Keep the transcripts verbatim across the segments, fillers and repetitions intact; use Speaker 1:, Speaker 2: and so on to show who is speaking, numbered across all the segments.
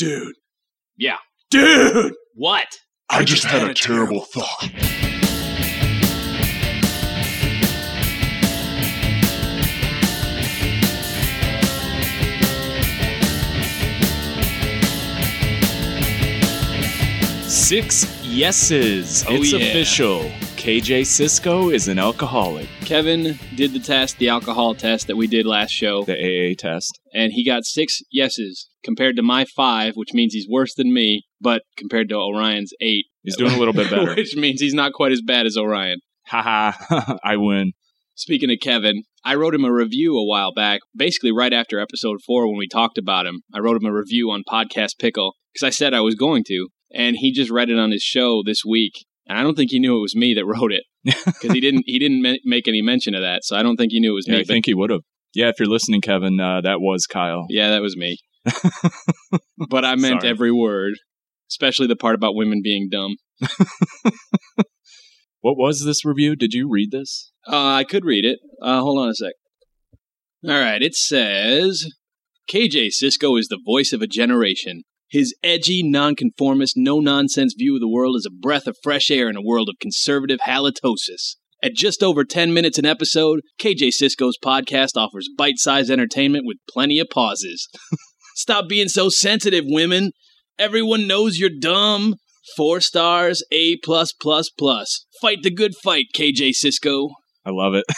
Speaker 1: Dude.
Speaker 2: Yeah.
Speaker 1: Dude!
Speaker 2: What?
Speaker 3: I, I just, just had, had a terrible thought.
Speaker 4: Six yeses.
Speaker 2: Oh,
Speaker 4: it's
Speaker 2: yeah.
Speaker 4: official. K J Sisko is an alcoholic.
Speaker 2: Kevin did the test, the alcohol test that we did last show.
Speaker 4: The A A test.
Speaker 2: And he got six yeses compared to my five, which means he's worse than me, but compared to Orion's eight.
Speaker 4: He's doing a little bit better.
Speaker 2: Which means he's not quite as bad as Orion.
Speaker 4: Haha, I win.
Speaker 2: Speaking of Kevin, I wrote him a review a while back, basically right after episode four when we talked about him. I wrote him a review on Podcast Pickle because I said I was going to, and he just read it on his show this week. And I don't think he knew it was me that wrote it because he didn't he didn't me- make any mention of that. So I don't think he knew it was
Speaker 4: yeah,
Speaker 2: me.
Speaker 4: I think he would have. Yeah, if you're listening, Kevin, uh, that was Kyle.
Speaker 2: Yeah, that was me. But I meant
Speaker 4: Sorry.
Speaker 2: every word, especially the part about women being dumb.
Speaker 4: What was this review? Did you read this?
Speaker 2: Uh, I could read it. Uh, hold on a sec. All right, it says, K J Sisko is the voice of a generation. His edgy, nonconformist, no-nonsense view of the world is a breath of fresh air in a world of conservative halitosis. At just over ten minutes an episode, K J Sisko's podcast offers bite-sized entertainment with plenty of pauses. Stop being so sensitive, women. Everyone knows you're dumb. Four stars, A plus plus plus. Fight the good fight, K J Sisko.
Speaker 4: I love it.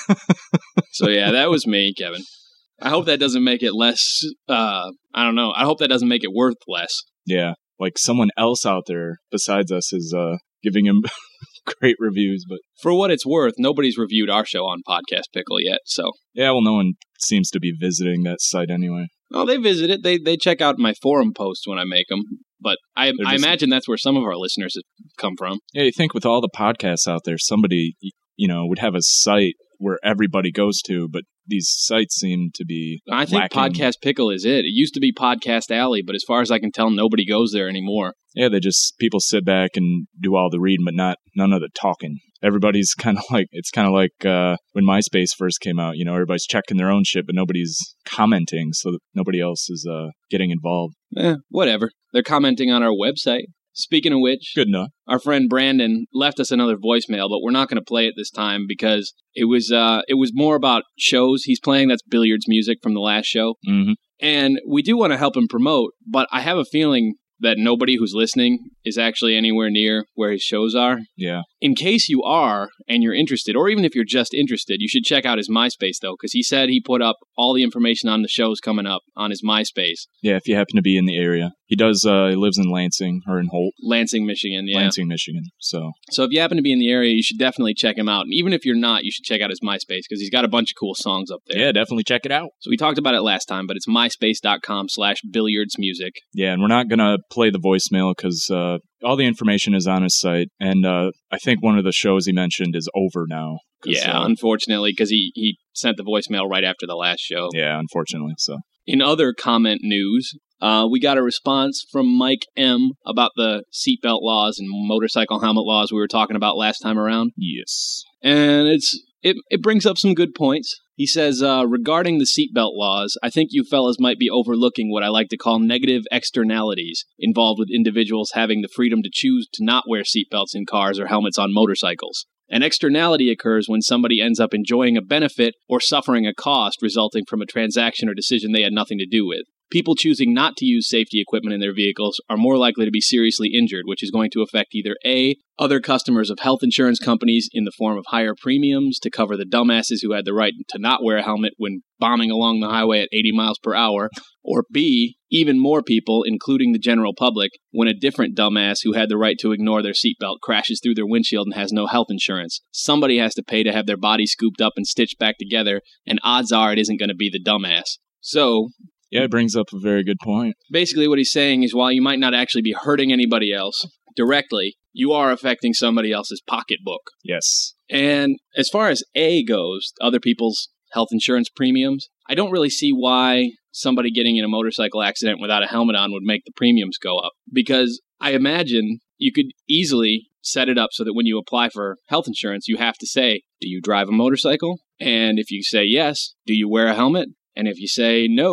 Speaker 2: So yeah, that was me, Kevin. I hope that doesn't make it less, uh, I don't know. I hope that doesn't make it worth less.
Speaker 4: Yeah, like someone else out there besides us is uh, giving him great reviews. But
Speaker 2: for what it's worth, nobody's reviewed our show on Podcast Pickle yet, so.
Speaker 4: Yeah, well, no one seems to be visiting that site anyway.
Speaker 2: Oh, they visit it. They they check out my forum posts when I make them. But I,
Speaker 4: They're
Speaker 2: I
Speaker 4: just-
Speaker 2: imagine that's where some of our listeners have come from.
Speaker 4: Yeah, you think with all the podcasts out there, somebody, you know, would have a site where everybody goes to, but these sites seem to be
Speaker 2: I think
Speaker 4: lacking.
Speaker 2: Podcast Pickle is it. It used to be Podcast Alley, but as far as I can tell, nobody goes there anymore.
Speaker 4: Yeah, they just, people sit back and do all the reading, but not none of the talking. Everybody's kind of like, it's kind of like uh, when MySpace first came out, you know, everybody's checking their own shit, but nobody's commenting, so that nobody else is uh, getting involved.
Speaker 2: Eh, whatever. They're commenting on our website. Speaking of which,
Speaker 4: Good enough.
Speaker 2: our friend Brandon left us another voicemail, but we're not going to play it this time because it was uh, it was more about shows he's playing. That's Billiards music from the last show.
Speaker 4: Mm-hmm.
Speaker 2: And we do want to help him promote, but I have a feeling that nobody who's listening is actually anywhere near where his shows are.
Speaker 4: Yeah.
Speaker 2: In case you are and you're interested, or even if you're just interested, you should check out his MySpace, though, because he said he put up all the information on the shows coming up on his MySpace.
Speaker 4: Yeah, if you happen to be in the area. He does, uh, he lives in Lansing, or in Holt.
Speaker 2: Lansing, Michigan, yeah.
Speaker 4: Lansing, Michigan. So,
Speaker 2: So if you happen to be in the area, you should definitely check him out. And even if you're not, you should check out his MySpace, because he's got a bunch of cool songs up there.
Speaker 4: yeah, definitely check it out.
Speaker 2: So we talked about it last time, but it's myspace.com slash billiards music.
Speaker 4: Yeah, and we're not going to play the voicemail because uh, all the information is on his site. And uh, I think one of the shows he mentioned is over now. 'cause,
Speaker 2: Yeah,
Speaker 4: uh,
Speaker 2: unfortunately, because he, he sent the voicemail right after the last show.
Speaker 4: yeah, unfortunately. So,
Speaker 2: In other comment news, uh, we got a response from Mike M. about the seatbelt laws and motorcycle helmet laws we were talking about last time around.
Speaker 4: yes.
Speaker 2: And it's it, it brings up some good points. He says, uh, regarding the seatbelt laws, I think you fellas might be overlooking what I like to call negative externalities involved with individuals having the freedom to choose to not wear seatbelts in cars or helmets on motorcycles. An externality occurs when somebody ends up enjoying a benefit or suffering a cost resulting from a transaction or decision they had nothing to do with. People choosing not to use safety equipment in their vehicles are more likely to be seriously injured, which is going to affect either A, other customers of health insurance companies in the form of higher premiums to cover the dumbasses who had the right to not wear a helmet when bombing along the highway at eighty miles per hour, or B, even more people, including the general public, when a different dumbass who had the right to ignore their seatbelt crashes through their windshield and has no health insurance. Somebody has to pay to have their body scooped up and stitched back together, and odds are it isn't going to be the dumbass. So,
Speaker 4: Yeah, it brings up a very good point.
Speaker 2: basically what he's saying is while you might not actually be hurting anybody else directly, you are affecting somebody else's pocketbook.
Speaker 4: Yes.
Speaker 2: And as far as A goes, other people's health insurance premiums, I don't really see why somebody getting in a motorcycle accident without a helmet on would make the premiums go up. Because I imagine you could easily set it up so that when you apply for health insurance, you have to say, do you drive a motorcycle? And if you say yes, do you wear a helmet? And if you say no,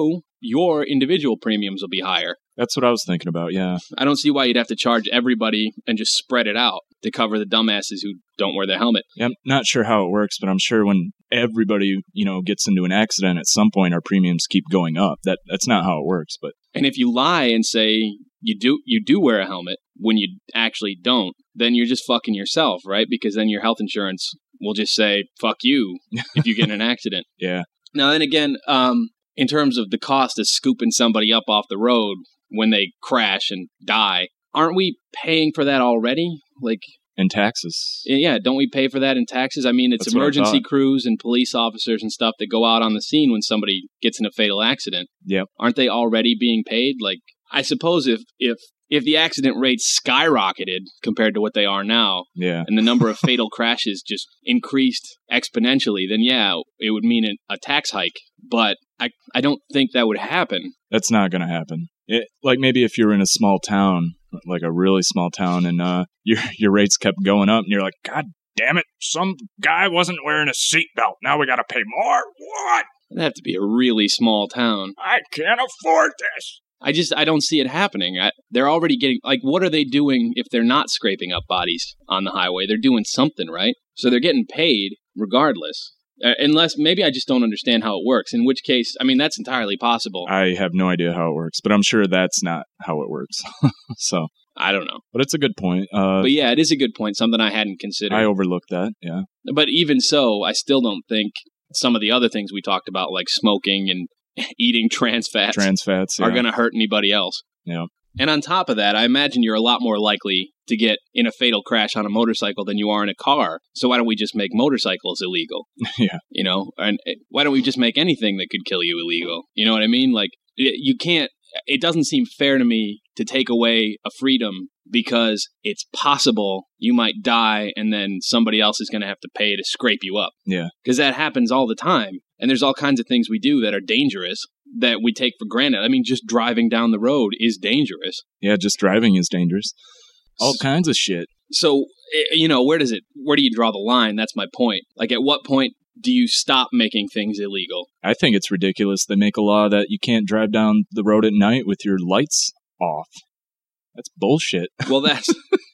Speaker 2: your individual premiums will be higher.
Speaker 4: That's what I was thinking about, yeah.
Speaker 2: I don't see why you'd have to charge everybody and just spread it out to cover the dumbasses who don't wear their helmet.
Speaker 4: Yeah, I'm not sure how it works, but I'm sure when everybody, you know, gets into an accident at some point, our premiums keep going up. That That's not how it works, but...
Speaker 2: And if you lie and say you do you do wear a helmet when you actually don't, then you're just fucking yourself, right? Because then your health insurance will just say, fuck you, if you get in an accident.
Speaker 4: Yeah.
Speaker 2: Now, then again, um, in terms of the cost of scooping somebody up off the road when they crash and die, aren't we paying for that already? Like,
Speaker 4: and taxes.
Speaker 2: Yeah, don't we pay for that in taxes? I mean, it's
Speaker 4: That's what I
Speaker 2: emergency
Speaker 4: thought.
Speaker 2: crews and police officers and stuff that go out on the scene when somebody gets in a fatal accident.
Speaker 4: Yep.
Speaker 2: Aren't they already being paid? Like, I suppose if if if the accident rates skyrocketed compared to what they are now,
Speaker 4: Yeah.
Speaker 2: and the number of fatal crashes just increased exponentially, then yeah, it would mean a, a tax hike. But I I don't think that would happen.
Speaker 4: That's not going to happen. It, like maybe if you're in a small town, like a really small town, and uh, your your rates kept going up, and you're like, God damn it, some guy wasn't wearing a seatbelt. Now we got to pay more? What?
Speaker 2: It'd have to be a really small town.
Speaker 4: I can't afford this.
Speaker 2: I just, I don't see it happening. I, they're already getting, like, what are they doing if they're not scraping up bodies on the highway? They're doing something, right? So they're getting paid regardless. Uh, unless, maybe I just don't understand how it works. In which case, I mean, that's entirely possible.
Speaker 4: I have no idea how it works, but I'm sure that's not how it works. So,
Speaker 2: I don't know.
Speaker 4: but it's a good point. Uh,
Speaker 2: But yeah, it is a good point, something I hadn't considered.
Speaker 4: I overlooked that, yeah.
Speaker 2: But even so, I still don't think some of the other things we talked about, like smoking and eating trans fats,
Speaker 4: Trans fats, yeah.
Speaker 2: are going to hurt anybody else.
Speaker 4: Yeah.
Speaker 2: And on top of that, I imagine you're a lot more likely to get in a fatal crash on a motorcycle than you are in a car. So why don't we just make motorcycles illegal?
Speaker 4: Yeah.
Speaker 2: You know, and why don't we just make anything that could kill you illegal? You know what I mean? Like, you can't, it doesn't seem fair to me to take away a freedom because it's possible you might die and then somebody else is going to have to pay to scrape you up.
Speaker 4: Yeah.
Speaker 2: Because that happens all the time. And there's all kinds of things we do that are dangerous that we take for granted. I mean, just driving down the road is dangerous.
Speaker 4: Yeah, just driving is dangerous. All kinds of shit.
Speaker 2: So, you know, where does it, where do you draw the line? That's my point. Like, at what point do you stop making things illegal?
Speaker 4: I think it's ridiculous. They make a law that you can't drive down the road at night with your lights off. That's bullshit.
Speaker 2: Well, that's...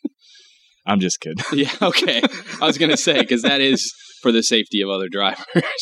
Speaker 4: I'm just kidding.
Speaker 2: Yeah, okay. I was going to say, because that is for the safety of other drivers.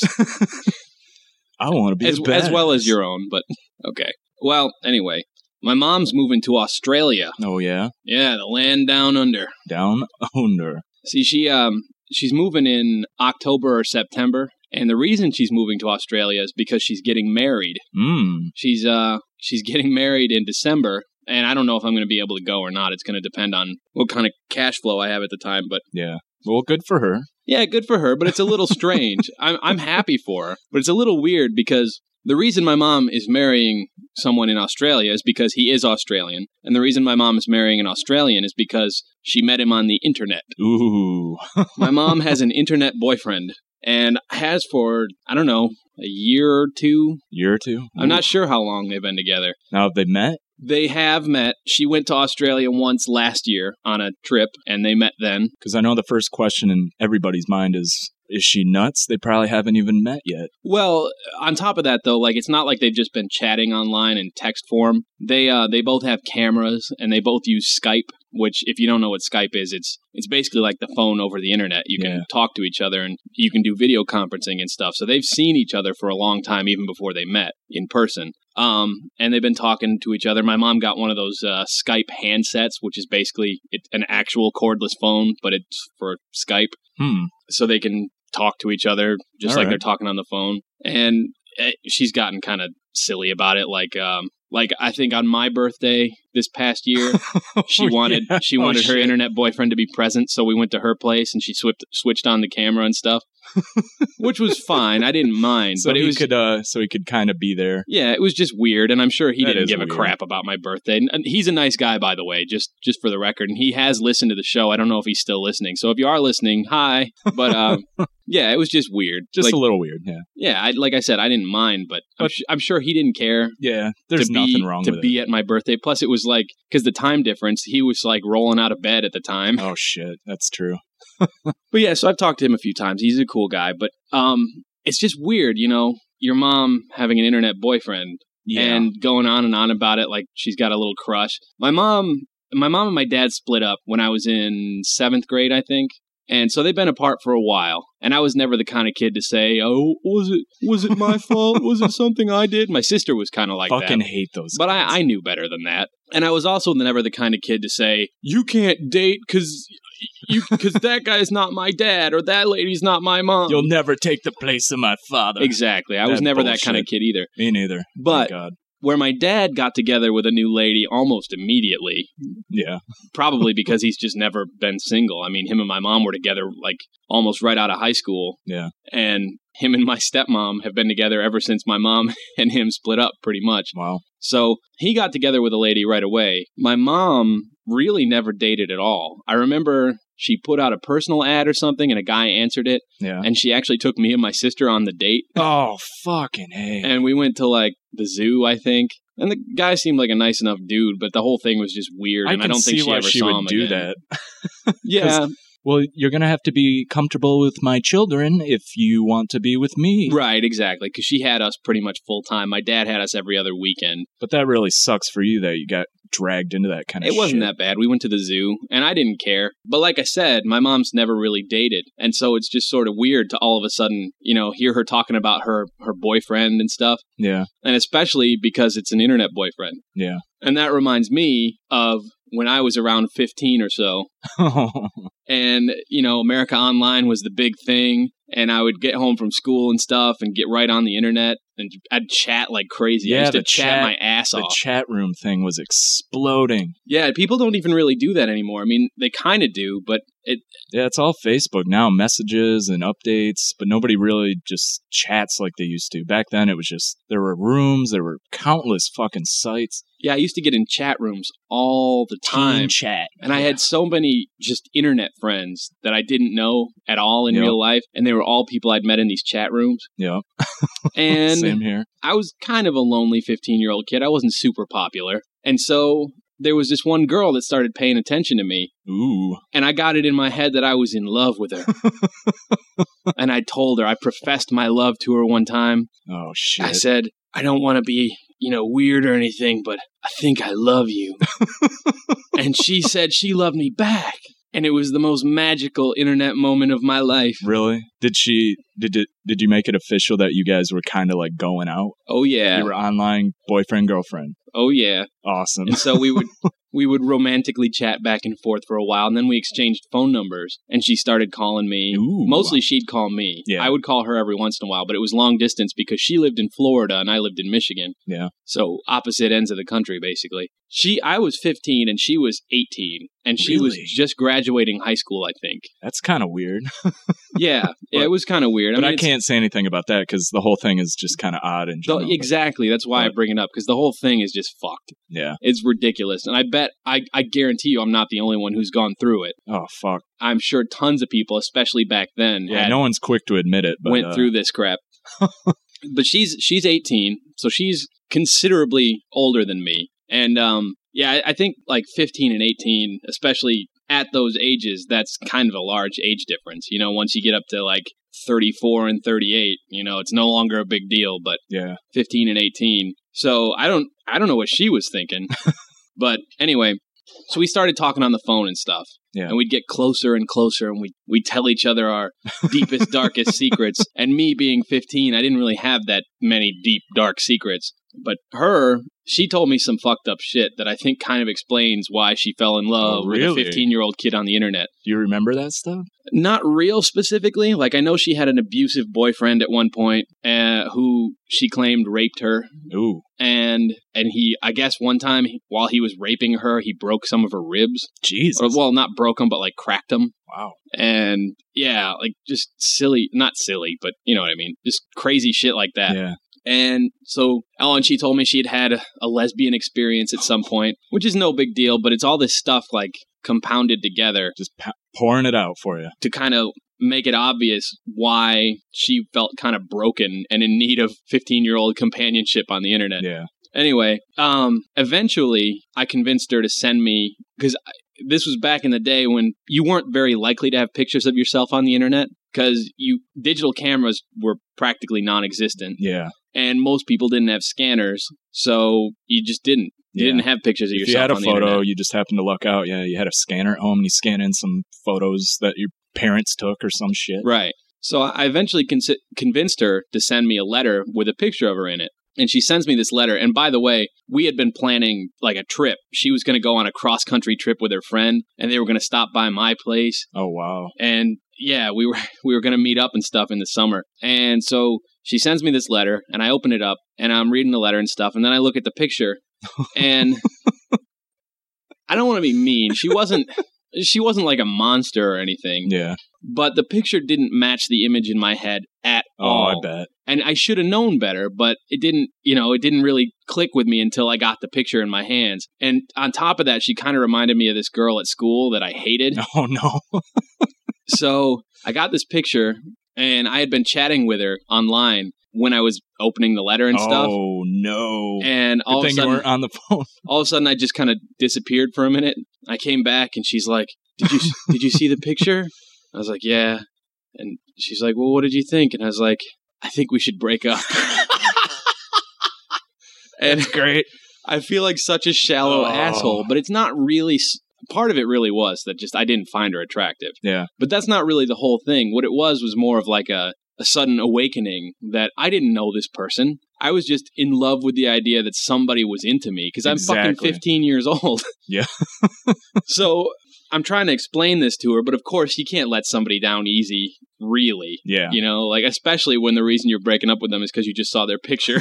Speaker 4: I want to be
Speaker 2: as,
Speaker 4: a
Speaker 2: as well as your own, but okay. Well, anyway, my mom's moving to Australia.
Speaker 4: Oh, yeah?
Speaker 2: Yeah, the land down under.
Speaker 4: Down under.
Speaker 2: See, she um she's moving in October or September, and the reason she's moving to Australia is because she's getting married.
Speaker 4: Mm.
Speaker 2: She's uh she's getting married in December, and I don't know if I'm going to be able to go or not. It's going to depend on what kind of cash flow I have at the time, but
Speaker 4: Yeah. Well, good for her.
Speaker 2: yeah, good for her, but it's a little strange. I'm I'm happy for her, but it's a little weird because the reason my mom is marrying someone in Australia is because he is Australian, and the reason my mom is marrying an Australian is because she met him on the internet.
Speaker 4: Ooh.
Speaker 2: My mom has an internet boyfriend, and has for, I don't know, a year or two.
Speaker 4: Year or two?
Speaker 2: I'm not sure how long they've been together.
Speaker 4: Now, have they met?
Speaker 2: They have met. She went to Australia once last year on a trip, and they met then.
Speaker 4: Because I know the first question in everybody's mind is, is she nuts? They probably haven't even met yet.
Speaker 2: Well, on top of that, though, like, it's not like they've just been chatting online in text form. They uh, they both have cameras, and they both use Skype, which, if you don't know what Skype is, it's it's basically like the phone over the internet. You can
Speaker 4: Yeah.
Speaker 2: talk to each other, and you can do video conferencing and stuff. So they've seen each other for a long time, even before they met in person. Um, and they've been talking to each other. My mom got one of those uh, Skype handsets, which is basically it, an actual cordless phone, but it's for Skype.
Speaker 4: Hmm.
Speaker 2: So they can talk to each other just
Speaker 4: All
Speaker 2: like
Speaker 4: right.
Speaker 2: they're talking on the phone. And eh, she's gotten kind of silly about it. Like, um, like I think on my birthday this past year, she
Speaker 4: Oh,
Speaker 2: wanted
Speaker 4: yeah.
Speaker 2: she
Speaker 4: Oh,
Speaker 2: wanted her
Speaker 4: shit.
Speaker 2: internet boyfriend to be present, so we went to her place and she switched switched on the camera and stuff, which was fine. I didn't mind,
Speaker 4: So
Speaker 2: but it
Speaker 4: he
Speaker 2: was
Speaker 4: could, uh, so he could kind of be there.
Speaker 2: yeah, it was just weird, and I'm sure he
Speaker 4: That
Speaker 2: didn't
Speaker 4: is
Speaker 2: give
Speaker 4: weird.
Speaker 2: a crap about my birthday. And and he's a nice guy, by the way, just just for the record. And he has listened to the show. I don't know if he's still listening. So if you are listening, hi. But um, yeah, it was just weird.
Speaker 4: Just
Speaker 2: like,
Speaker 4: a little weird, yeah.
Speaker 2: yeah, I, like I said, I didn't mind, but, I'm,
Speaker 4: But-
Speaker 2: sh- I'm sure he didn't care
Speaker 4: Yeah, there's
Speaker 2: to be
Speaker 4: nothing wrong
Speaker 2: to
Speaker 4: with
Speaker 2: be
Speaker 4: it.
Speaker 2: at my birthday. Plus, it was like because the time difference, he was like rolling out of bed at the time.
Speaker 4: Oh, shit. That's true.
Speaker 2: But yeah, so I've talked to him a few times. He's a cool guy, but um, it's just weird, you know, your mom having an internet boyfriend.
Speaker 4: Yeah.
Speaker 2: and going on and on about it like she's got a little crush. My mom, my mom and my dad split up when I was in seventh grade, I think. And so they've been apart for a while. And I was never the kind of kid to say, oh, was it was it my fault? Was it something I did? My sister was kind of like
Speaker 4: Fucking
Speaker 2: that.
Speaker 4: Fucking hate those
Speaker 2: But
Speaker 4: kids.
Speaker 2: I, I knew better than that. And I was also never the kind of kid to say, you can't date because you because that guy's not my dad or that lady's not my mom.
Speaker 4: You'll never take the place of my father.
Speaker 2: Exactly. I was
Speaker 4: That
Speaker 2: never
Speaker 4: bullshit.
Speaker 2: that kind of kid either.
Speaker 4: Me neither.
Speaker 2: But
Speaker 4: Thank God.
Speaker 2: where my dad got together with a new lady almost immediately,
Speaker 4: Yeah.
Speaker 2: probably because he's just never been single. I mean, him and my mom were together like almost right out of high school.
Speaker 4: Yeah.
Speaker 2: And him and my stepmom have been together ever since my mom and him split up pretty much.
Speaker 4: Wow.
Speaker 2: So he got together with a lady right away. My mom really never dated at all. I remember she put out a personal ad or something and a guy answered it.
Speaker 4: Yeah.
Speaker 2: And she actually took me and my sister on the date.
Speaker 4: Oh, fucking hey.
Speaker 2: And we went to like the zoo, I think. And the guy seemed like a nice enough dude, but the whole thing was just weird.
Speaker 4: I
Speaker 2: and
Speaker 4: can
Speaker 2: I don't think
Speaker 4: see
Speaker 2: she
Speaker 4: why
Speaker 2: ever
Speaker 4: she
Speaker 2: saw
Speaker 4: would
Speaker 2: him
Speaker 4: do
Speaker 2: again.
Speaker 4: that.
Speaker 2: Yeah.
Speaker 4: Well, you're going to have to be comfortable with my children if you want to be with me.
Speaker 2: Right, exactly. Because she had us pretty much full time. My dad had us every other weekend.
Speaker 4: But that really sucks for you that you got dragged into that kind of
Speaker 2: It
Speaker 4: shit.
Speaker 2: wasn't that bad. We went to the zoo, and I didn't care. But like I said, my mom's never really dated. And so it's just sort of weird to all of a sudden, you know, hear her talking about her, her boyfriend and stuff.
Speaker 4: Yeah.
Speaker 2: And especially because it's an internet boyfriend.
Speaker 4: Yeah.
Speaker 2: And that reminds me of when I was around fifteen or so. And, you know, America Online was the big thing. And I would get home from school and stuff and get right on the internet. And I'd chat like crazy. I
Speaker 4: Yeah,
Speaker 2: used to
Speaker 4: the
Speaker 2: chat,
Speaker 4: chat-
Speaker 2: my ass
Speaker 4: The
Speaker 2: off.
Speaker 4: chat room thing was exploding.
Speaker 2: Yeah, people don't even really do that anymore. I mean, they kind of do, but it
Speaker 4: Yeah, it's all Facebook now, messages and updates, but nobody really just chats like they used to. Back then, it was just, there were rooms, there were countless fucking sites.
Speaker 2: yeah, I used to get in chat rooms all the time.
Speaker 4: Team chat.
Speaker 2: And I had so many just internet friends that I didn't know at all in
Speaker 4: Yep.
Speaker 2: real life. And they were all people I'd met in these chat rooms.
Speaker 4: Yeah.
Speaker 2: And
Speaker 4: Same here.
Speaker 2: I was kind of a lonely fifteen-year-old kid. I wasn't super popular. And so there was this one girl that started paying attention to me.
Speaker 4: Ooh.
Speaker 2: And I got it in my head that I was in love with her. And I told her, I professed my love to her one time.
Speaker 4: Oh, shit.
Speaker 2: I said, I don't want to be, you know, weird or anything, but I think I love you. And she said she loved me back. And it was the most magical internet moment of my life.
Speaker 4: Really? Did she, did it, did you make it official that you guys were kind of like going out?
Speaker 2: Oh, yeah.
Speaker 4: You were online boyfriend, girlfriend.
Speaker 2: Oh, yeah.
Speaker 4: Awesome.
Speaker 2: And so we would we would romantically chat back and forth for a while, and then we exchanged phone numbers, and she started calling me.
Speaker 4: Ooh.
Speaker 2: Mostly she'd call me.
Speaker 4: Yeah.
Speaker 2: I would call her every once in a while, but it was long distance because she lived in Florida and I lived in Michigan.
Speaker 4: Yeah.
Speaker 2: So opposite ends of the country, basically. She, I was fifteen and she was eighteen, and she was
Speaker 4: Really?
Speaker 2: just graduating high school, I think.
Speaker 4: That's kind of weird.
Speaker 2: Yeah, yeah, it was kind of weird.
Speaker 4: But I,
Speaker 2: mean, it's-
Speaker 4: can't say anything about that because the whole thing is just kind of odd in
Speaker 2: the-
Speaker 4: general.
Speaker 2: exactly. That's why I
Speaker 4: But-
Speaker 2: bring it up, because the whole thing is just fucked.
Speaker 4: Yeah.
Speaker 2: It's ridiculous. And I bet, I, I guarantee you I'm not the only one who's gone through it.
Speaker 4: Oh, fuck.
Speaker 2: I'm sure tons of people, especially back then,
Speaker 4: Yeah,
Speaker 2: had-
Speaker 4: no one's quick to admit it. But,
Speaker 2: went
Speaker 4: uh,
Speaker 2: through this crap. But she's she's eighteen, so she's considerably older than me. And um, yeah, I, I think like fifteen and eighteen, especially at those ages, that's kind of a large age difference. You know, once you get up to like thirty-four and thirty-eight, you know, it's no longer a big deal. But
Speaker 4: Yeah.
Speaker 2: fifteen and eighteen, so I don't I don't know what she was thinking. But anyway, so we started talking on the phone and stuff.
Speaker 4: Yeah.
Speaker 2: And we'd get closer and closer, and we we tell each other our deepest, darkest secrets. And me being fifteen, I didn't really have that many deep, dark secrets. But her, she told me some fucked up shit that I think kind of explains why she fell in love
Speaker 4: Oh,
Speaker 2: with a
Speaker 4: really?
Speaker 2: fifteen-year-old kid on the internet.
Speaker 4: Do you remember that stuff?
Speaker 2: Not real specifically. Like, I know she had an abusive boyfriend at one point uh, who she claimed raped her.
Speaker 4: Ooh.
Speaker 2: And and he, I guess one time he- while he was raping her, he broke some of her ribs.
Speaker 4: Jesus.
Speaker 2: Or, well, not broke them, but like cracked them.
Speaker 4: Wow.
Speaker 2: And yeah, like just silly, not silly, but you know what I mean? Just crazy shit like that.
Speaker 4: Yeah.
Speaker 2: And so, oh, and she told me she'd had a, a lesbian experience at some point, which is no big deal, but it's all this stuff like compounded together
Speaker 4: Just p- pouring it out for you.
Speaker 2: to kind of make it obvious why she felt kind of broken and in need of fifteen-year-old companionship on the internet.
Speaker 4: Yeah.
Speaker 2: Anyway, um, eventually I convinced her to send me, because this was back in the day when you weren't very likely to have pictures of yourself on the internet because you digital cameras were practically non-existent.
Speaker 4: Yeah.
Speaker 2: And most people didn't have scanners, so you just didn't. You
Speaker 4: Yeah.
Speaker 2: didn't have pictures of
Speaker 4: If
Speaker 2: yourself
Speaker 4: you had a
Speaker 2: on the
Speaker 4: photo,
Speaker 2: internet.
Speaker 4: you just happened to luck out. Yeah, you had a scanner at home and you scan in some photos that your parents took or some shit.
Speaker 2: Right. So I eventually con- convinced her to send me a letter with a picture of her in it. And she sends me this letter. And by the way, we had been planning like a trip. She was going to go on a cross-country trip with her friend, and they were going to stop by my place.
Speaker 4: Oh, wow.
Speaker 2: And yeah, we were we were going to meet up and stuff in the summer. And so she sends me this letter, and I open it up, and I'm reading the letter and stuff. And then I look at the picture, and I don't want to be mean. She wasn't she wasn't like a monster or anything.
Speaker 4: Yeah.
Speaker 2: But the picture didn't match the image in my head at
Speaker 4: Oh,
Speaker 2: all.
Speaker 4: I bet.
Speaker 2: And I should have known better, but it didn't, you know, it didn't really click with me until I got the picture in my hands. And on top of that, she kind of reminded me of this girl at school that I hated.
Speaker 4: Oh, no.
Speaker 2: So I got this picture, and I had been chatting with her online when I was opening the letter and stuff.
Speaker 4: Oh, no.
Speaker 2: And all
Speaker 4: Good
Speaker 2: of a
Speaker 4: thing you
Speaker 2: sudden,
Speaker 4: weren't on the phone.
Speaker 2: all of a sudden, I just kind of disappeared for a minute. I came back, and she's like, "Did you did you see the picture?" I was like, "Yeah." And she's like, "Well, what did you think?" And I was like, "I think we should break up." And
Speaker 4: That's great.
Speaker 2: I feel like such a shallow
Speaker 4: Oh.
Speaker 2: asshole, but it's not really. Part of it really was that just I didn't find her attractive.
Speaker 4: Yeah.
Speaker 2: But that's not really the whole thing. What it was was more of like a, a sudden awakening that I didn't know this person. I was just in love with the idea that somebody was into me because I'm fucking
Speaker 4: Exactly.
Speaker 2: fifteen years old.
Speaker 4: Yeah.
Speaker 2: So I'm trying to explain this to her, but of course you can't let somebody down easy, really.
Speaker 4: Yeah.
Speaker 2: You know, like especially when the reason you're breaking up with them is because you just saw their picture.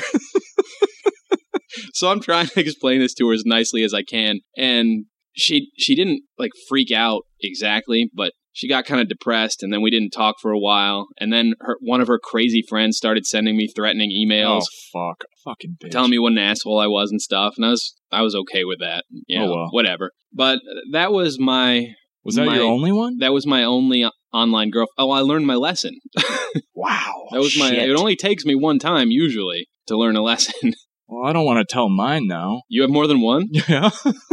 Speaker 2: So I'm trying to explain this to her as nicely as I can. And she she didn't like freak out exactly, but she got kind of depressed, and then we didn't talk for a while. And then her, one of her crazy friends started sending me threatening emails,
Speaker 4: Oh, fuck. Fucking bitch.
Speaker 2: telling me what an asshole I was and stuff. And I was I was okay with that. You know,
Speaker 4: Oh, well.
Speaker 2: whatever. But that was my
Speaker 4: Was that
Speaker 2: my-
Speaker 4: your only one?
Speaker 2: that was my only online girl. Oh, I learned my lesson.
Speaker 4: Wow.
Speaker 2: That was my.
Speaker 4: Shit.
Speaker 2: It only takes me one time usually to learn a lesson.
Speaker 4: Well, I don't want to tell mine now.
Speaker 2: You have more than one?
Speaker 4: Yeah.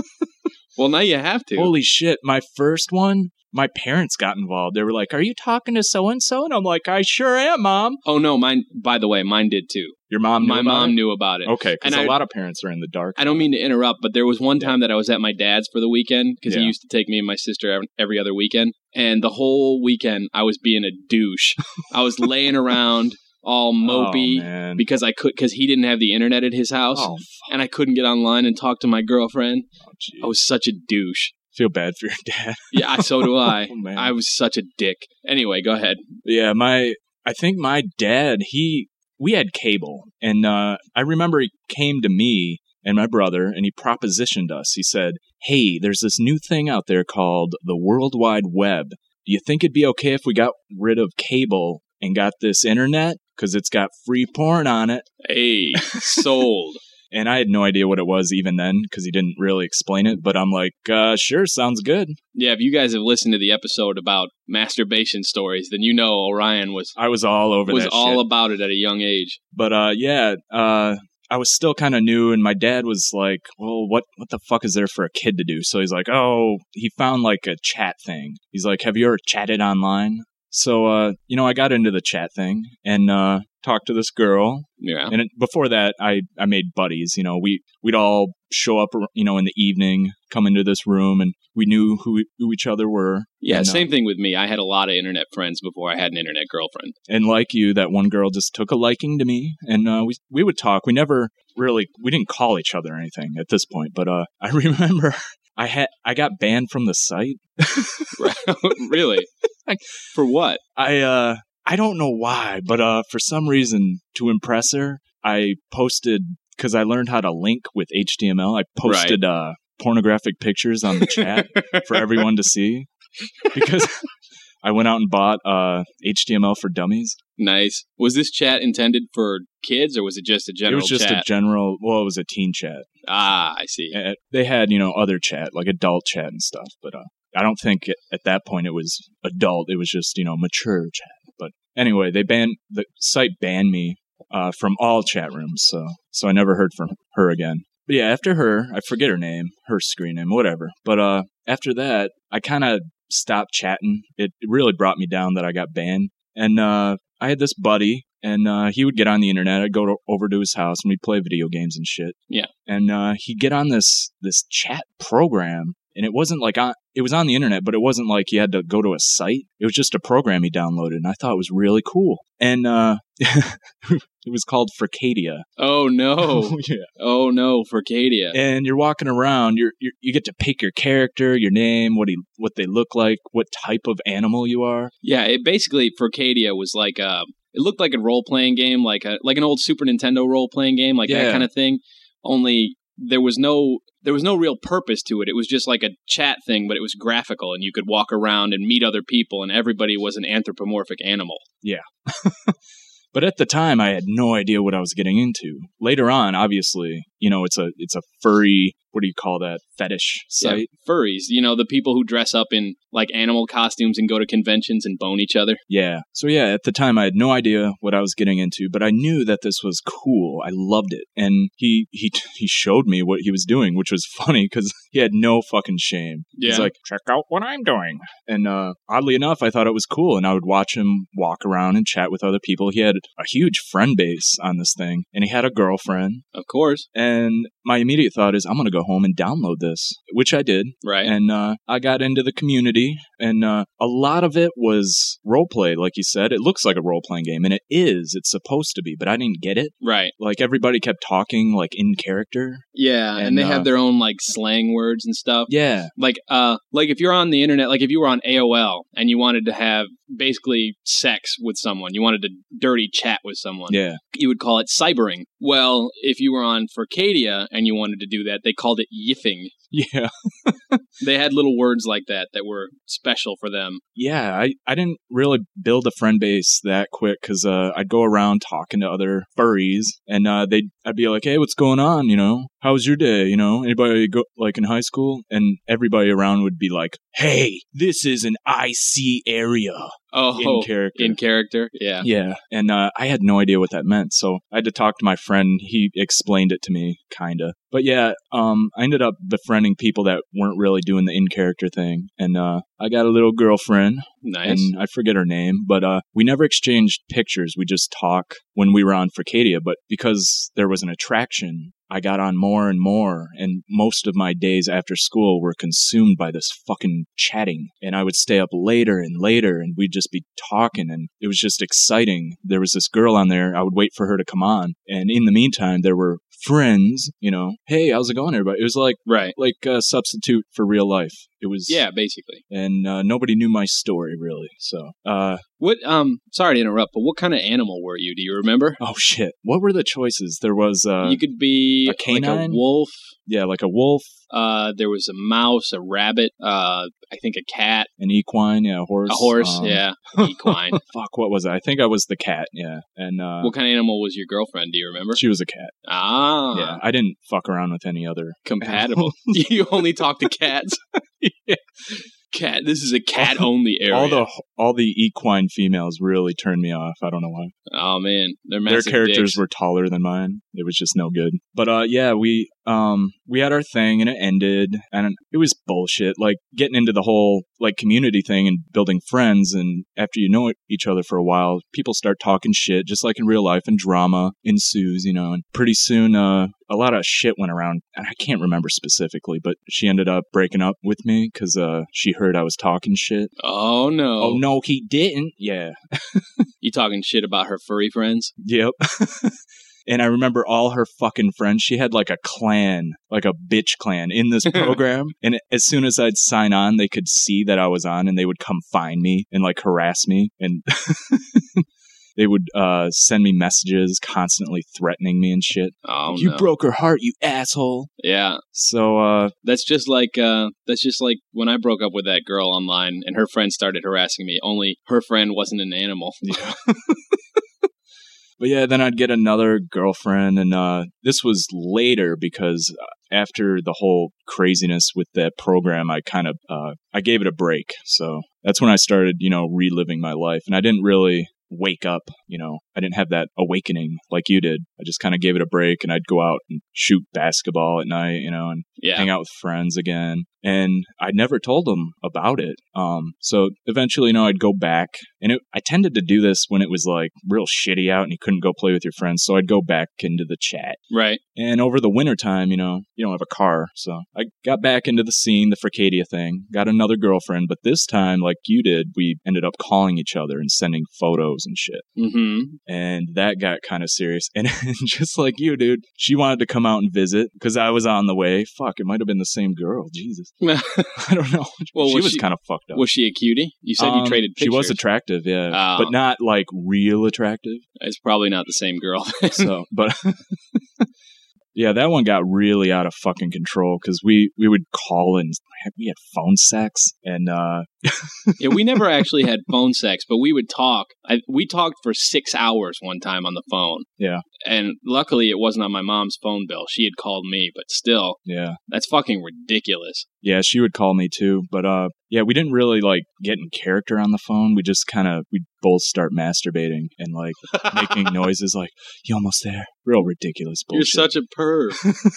Speaker 2: Well, now you have to.
Speaker 4: Holy shit. My first one, my parents got involved. They were like, "Are you talking to so-and-so?" And I'm like, "I sure am, Mom."
Speaker 2: Oh no, mine. By the way, mine did too.
Speaker 4: Your mom knew
Speaker 2: My
Speaker 4: about
Speaker 2: mom
Speaker 4: it?
Speaker 2: knew about it.
Speaker 4: Okay, because
Speaker 2: And
Speaker 4: a
Speaker 2: I-
Speaker 4: lot of parents are in the dark.
Speaker 2: I don't mean to interrupt, but there was one time that I was at my dad's for the weekend because he
Speaker 4: Yeah.
Speaker 2: used to take me and my sister ev- every other weekend. And the whole weekend, I was being a douche. I was laying around all mopey
Speaker 4: Oh, man.
Speaker 2: because I could because he didn't have the internet at his house,
Speaker 4: Oh,
Speaker 2: and I couldn't get online and talk to my girlfriend.
Speaker 4: fuck, geez.
Speaker 2: I was such a douche.
Speaker 4: feel bad for your dad.
Speaker 2: Yeah, so do I.
Speaker 4: Oh, man.
Speaker 2: I was such a dick. Anyway, go ahead.
Speaker 4: Yeah, my I think my dad, he we had cable, and uh, I remember he came to me and my brother, and he propositioned us. He said, "Hey, there's this new thing out there called the World Wide Web. Do you think it'd be okay if we got rid of cable and got this internet? Because it's got free porn on it."
Speaker 2: Hey, sold.
Speaker 4: And I had no idea what it was even then, because he didn't really explain it. But I'm like, uh, sure, sounds good.
Speaker 2: Yeah, if you guys have listened to the episode about masturbation stories, then you know Orion was
Speaker 4: I was all over
Speaker 2: was
Speaker 4: that
Speaker 2: all
Speaker 4: shit.
Speaker 2: about it at a young age.
Speaker 4: But uh, yeah, uh, I was still kind of new, and my dad was like, "Well, what what the fuck is there for a kid to do?" So he's like, "Oh, he found like a chat thing." He's like, "Have you ever chatted online?" So uh, you know, I got into the chat thing and uh, talked to this girl.
Speaker 2: Yeah.
Speaker 4: And it, before that, I, I made buddies. You know, we we'd all show up, you know, in the evening, come into this room, and we knew who who each other were.
Speaker 2: Yeah,
Speaker 4: and, uh,
Speaker 2: same thing with me. I had a lot of internet friends before I had an internet girlfriend.
Speaker 4: And like you, that one girl just took a liking to me, and uh, we we would talk. We never really we didn't call each other or anything at this point. But uh, I remember I had I got banned from the site.
Speaker 2: Really?
Speaker 4: Like-
Speaker 2: For what?
Speaker 4: I uh I don't know why, but uh for some reason, to impress her, I posted, because I learned how to link with H T M L. I posted uh pornographic pictures on the chat for everyone to see, because I went out and bought uh H T M L for Dummies.
Speaker 2: Nice. Was this chat intended for kids, or was it just a general
Speaker 4: it was just
Speaker 2: chat?
Speaker 4: a general, well, it was a teen chat.
Speaker 2: ah, I see.
Speaker 4: Uh, They had, you know, other chat, like adult chat and stuff, but uh, I don't think it, at that point it was adult. It was just, you know, mature chat. But anyway, they banned, the site banned me uh, from all chat rooms, so so I never heard from her again. but yeah, after her, I forget her name, her screen name, whatever. But uh, after that, I kind of stopped chatting. It, it really brought me down that I got banned. And uh, I had this buddy, and uh, he would get on the internet. I'd go to, over to his house, and we'd play video games and shit.
Speaker 2: Yeah.
Speaker 4: And uh, he'd get on this this chat program, and it wasn't like on, it was on the internet, but it wasn't like he had to go to a site. It was just a program he downloaded, and I thought it was really cool. And uh, it was called Furcadia.
Speaker 2: Oh no!
Speaker 4: yeah.
Speaker 2: Oh no, Furcadia.
Speaker 4: And you're walking around. You're, you're you get to pick your character, your name, what he what they look like, what type of animal you are.
Speaker 2: Yeah, it basically Furcadia was like a. It looked like a role playing game, like a like an old Super Nintendo role playing game, like
Speaker 4: Yeah.
Speaker 2: that kind of thing. Only there was no there was no real purpose to it. It was just like a chat thing, but it was graphical, and you could walk around and meet other people, and everybody was an anthropomorphic animal.
Speaker 4: Yeah. But at the time, I had no idea what I was getting into. Later on, obviously, you know, it's a it's a furry, what do you call that, fetish site?
Speaker 2: Yeah, furries, you know, the people who dress up in like animal costumes and go to conventions and bone each other.
Speaker 4: Yeah. So yeah, at the time, I had no idea what I was getting into, but I knew that this was cool. I loved it. And he he he showed me what he was doing, which was funny because he had no fucking shame.
Speaker 2: Yeah.
Speaker 4: He's like, check out what I'm doing. And uh, oddly enough, I thought it was cool. And I would watch him walk around and chat with other people. He had a huge friend base on this thing, and he had a girlfriend.
Speaker 2: Of course.
Speaker 4: And my immediate thought is, I'm going to go home and download this, which I did.
Speaker 2: Right.
Speaker 4: And uh, I got into the community, and uh, a lot of it was roleplay, like you said. It looks like a role-playing game, and it is. It's supposed to be, but I didn't get it.
Speaker 2: Right.
Speaker 4: Like, everybody kept talking, like, in character.
Speaker 2: Yeah, and,
Speaker 4: And,
Speaker 2: they
Speaker 4: uh,
Speaker 2: have their own like slang words and stuff.
Speaker 4: Yeah.
Speaker 2: Like uh like if you're on the internet, like if you were on A O L and you wanted to have basically sex with someone, you wanted to dirty chat with someone.
Speaker 4: Yeah.
Speaker 2: You would call it cybering. Well, if you were on Furcadia and you wanted to do that, they called it yiffing.
Speaker 4: Yeah.
Speaker 2: They had little words like that that were special for them.
Speaker 4: Yeah, I, I didn't really build a friend base that quick because uh, I'd go around talking to other furries, and uh, they'd I'd be like, hey, what's going on, you know? How was your day, you know? Anybody go like in high school? And everybody around would be like, hey, this is an I C area.
Speaker 2: Oh,
Speaker 4: In character.
Speaker 2: In character, yeah.
Speaker 4: Yeah, and uh, I had no idea what that meant, so I had to talk to my friend. He explained it to me, kinda. But yeah, um, I ended up befriending people that weren't really doing the in-character thing, and uh, I got a little girlfriend,
Speaker 2: Nice.
Speaker 4: and I forget her name, but uh, we never exchanged pictures. We just talk when we were on Furcadia, but because there was an attraction, I got on more and more, and most of my days after school were consumed by this fucking chatting, and I would stay up later and later, and we'd just be talking, and it was just exciting. There was this girl on there. I would wait for her to come on, and in the meantime, there were friends, you know, hey, how's it going, everybody? It was like
Speaker 2: Right.
Speaker 4: like a substitute for real life. It was,
Speaker 2: Yeah, basically.
Speaker 4: and uh, nobody knew my story really. So, uh,
Speaker 2: What um sorry to interrupt, but what kind of animal were you? Do you remember?
Speaker 4: oh shit, what were the choices? There was, uh,
Speaker 2: you could be
Speaker 4: a
Speaker 2: like a
Speaker 4: canine?
Speaker 2: wolf.
Speaker 4: yeah, like a wolf,
Speaker 2: Uh, there was a mouse, a rabbit. Uh, I think a cat,
Speaker 4: an equine, yeah, a horse,
Speaker 2: a horse.
Speaker 4: um,
Speaker 2: Yeah, equine.
Speaker 4: Fuck, what was it? I think I was the cat. Yeah, and uh,
Speaker 2: What kind of animal was your girlfriend? Do you remember?
Speaker 4: she was a cat.
Speaker 2: Ah,
Speaker 4: Yeah, I didn't fuck around with any other.
Speaker 2: compatible. You only talk to cats.
Speaker 4: Yeah.
Speaker 2: Cat. This is a cat-only area.
Speaker 4: All the all the equine females really turned me off. I don't know why.
Speaker 2: oh man, they're
Speaker 4: Their
Speaker 2: massive
Speaker 4: characters
Speaker 2: dicks.
Speaker 4: were taller than mine. It was just no good. But uh, yeah, we um we had our thing and it ended, and it was bullshit. Like getting into the whole like community thing and building friends, and after you know each other for a while, people start talking shit, just like in real life, and drama ensues. You know, and pretty soon, uh, a lot of shit went around, and I can't remember specifically, but she ended up breaking up with me because uh she heard I was talking shit.
Speaker 2: Oh no!
Speaker 4: Oh no, he didn't. Yeah.
Speaker 2: You talking shit about her furry friends?
Speaker 4: Yep. And I remember all her fucking friends. She had like a clan, like a bitch clan in this program. And as soon as I'd sign on, they could see that I was on, and they would come find me and like harass me. And they would uh, send me messages constantly threatening me and shit.
Speaker 2: Oh
Speaker 4: You
Speaker 2: no!
Speaker 4: broke her heart, you asshole.
Speaker 2: Yeah,
Speaker 4: So, uh,
Speaker 2: that's just like uh, that's just like when I broke up with that girl online, and her friend started harassing me. Only her friend wasn't an animal.
Speaker 4: yeah. But yeah, then I'd get another girlfriend, and uh, this was later because after the whole craziness with that program, I kind of uh, I gave it a break. So that's when I started, you know, reliving my life, and I didn't really wake up, you know, I didn't have that awakening like you did. I just kind of gave it a break, and I'd go out and shoot basketball at night, you know, and
Speaker 2: Yeah.
Speaker 4: hang out with friends again. And I never told them about it. Um, so eventually, you know, I'd go back, and it, I tended to do this when it was like real shitty out and you couldn't go play with your friends. So I'd go back into the chat.
Speaker 2: Right.
Speaker 4: And over the wintertime, you know, you don't have a car. So I got back into the scene, the Fricadia thing, got another girlfriend. But this time, like you did, we ended up calling each other and sending photos and shit.
Speaker 2: Mm-hmm.
Speaker 4: And that got kind of serious. And just like you, dude, she wanted to come out and visit because I was on the way. Fuck, it might have been the same girl. Jesus. I don't know.
Speaker 2: Well,
Speaker 4: she
Speaker 2: was
Speaker 4: was
Speaker 2: she-
Speaker 4: kind of fucked up.
Speaker 2: Was she a cutie? You said you
Speaker 4: Um,
Speaker 2: traded
Speaker 4: She
Speaker 2: pictures.
Speaker 4: was attractive, yeah.
Speaker 2: Oh.
Speaker 4: But not like real attractive.
Speaker 2: It's probably not the same girl.
Speaker 4: So, but yeah, that one got really out of fucking control because we, we would call and we had phone sex and, uh,
Speaker 2: Yeah, we never actually had phone sex, but we would talk. I, we talked for six hours one time on the phone.
Speaker 4: Yeah.
Speaker 2: And luckily it wasn't on my mom's phone bill. She had called me, but still,
Speaker 4: yeah.
Speaker 2: that's fucking ridiculous.
Speaker 4: Yeah, she would call me too. But, uh, yeah, we didn't really like get in character on the phone. We just kind of, we'd both start masturbating and like making noises like, you almost there. Real ridiculous bullshit.
Speaker 2: You're such a perv.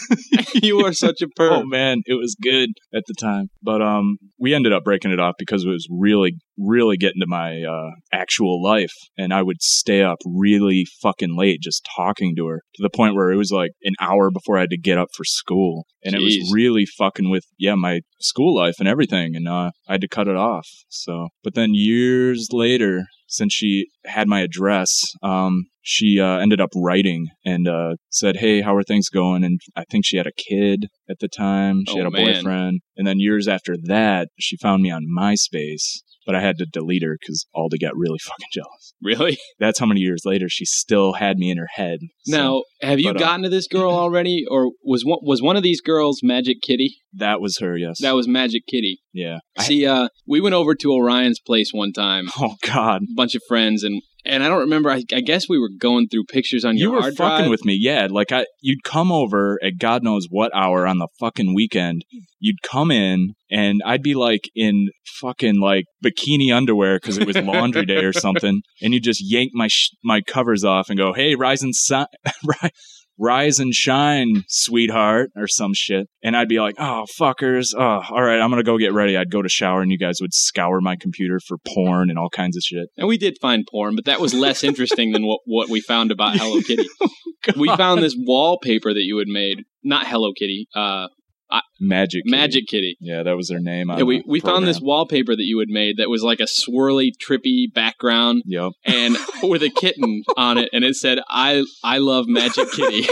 Speaker 2: You are such a perv.
Speaker 4: Oh man, it was good at the time. But um we ended up breaking it off because it was really, really getting to my uh actual life. And I would stay up really fucking late just talking to her to the point where it was like an hour before I had to get up for school. And it
Speaker 2: Jeez.
Speaker 4: was really fucking with, yeah, my school life and everything. And uh I had to cut it off. So, but then years later, since she had my address, um, she uh, ended up writing and uh, said, hey, how are things going? And I think she had a kid at the time. She
Speaker 2: Oh,
Speaker 4: had a
Speaker 2: man.
Speaker 4: boyfriend. And then years after that, she found me on MySpace. But I had to delete her because Alda got really fucking jealous.
Speaker 2: Really?
Speaker 4: That's how many years later she still had me in her head. So
Speaker 2: Now, have you
Speaker 4: but, uh,
Speaker 2: gotten to this girl already? Or was one, was one of these girls Magic Kitty?
Speaker 4: that was her, yes.
Speaker 2: That was Magic Kitty.
Speaker 4: yeah. I-
Speaker 2: See, uh, we went over to Orion's place one time,
Speaker 4: oh, God.
Speaker 2: a bunch of friends, and and I don't remember. I, I guess we were going through pictures on
Speaker 4: You
Speaker 2: your
Speaker 4: were
Speaker 2: hard
Speaker 4: fucking
Speaker 2: drive.
Speaker 4: with me, yeah. Like I, you'd come over at God knows what hour on the fucking weekend. You'd come in, and I'd be like in fucking like bikini underwear because it was laundry day or something, and you just yank my sh- my covers off and go, "Hey, rise and si- ri- rise and shine, sweetheart," or some shit. And I'd be like, "Oh, fuckers, oh, all right, I'm gonna go get ready." I'd go to shower, and you guys would scour my computer for porn and all kinds of shit.
Speaker 2: And we did find porn, but that was less interesting than what, what we found about Hello Kitty. We found this wallpaper that you had made. Not Hello Kitty. Uh,
Speaker 4: Magic, Kitty.
Speaker 2: Magic Kitty.
Speaker 4: Yeah, that was their name. On
Speaker 2: Yeah, we
Speaker 4: the
Speaker 2: we found this
Speaker 4: program.
Speaker 2: wallpaper that you had made that was like a swirly, trippy background,
Speaker 4: Yep.
Speaker 2: and with a kitten on it, and it said, "I I love Magic Kitty."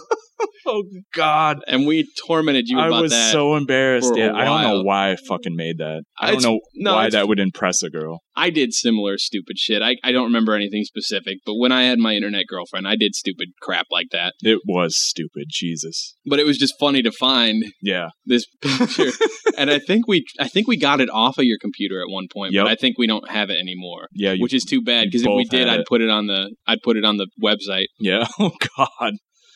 Speaker 4: Oh God.
Speaker 2: And we tormented you
Speaker 4: I
Speaker 2: about
Speaker 4: was
Speaker 2: that.
Speaker 4: so embarrassed.
Speaker 2: for a
Speaker 4: Yeah, I don't know
Speaker 2: while.
Speaker 4: why I fucking made that. I don't
Speaker 2: It's-
Speaker 4: know
Speaker 2: no,
Speaker 4: why
Speaker 2: it's-
Speaker 4: that would impress a girl.
Speaker 2: I did similar stupid shit. I, I don't remember anything specific, but when I had my internet girlfriend, I did stupid crap like that.
Speaker 4: It was stupid. Jesus.
Speaker 2: But it was just funny to find
Speaker 4: Yeah.
Speaker 2: this picture. And I think we I think we got it off of your computer at one point,
Speaker 4: Yep.
Speaker 2: but I think we don't have it anymore.
Speaker 4: Yeah. You,
Speaker 2: Which is too bad
Speaker 4: you
Speaker 2: because if we
Speaker 4: both
Speaker 2: did,
Speaker 4: had
Speaker 2: I'd
Speaker 4: it.
Speaker 2: put it on the I'd put it on the website.
Speaker 4: yeah. Oh God.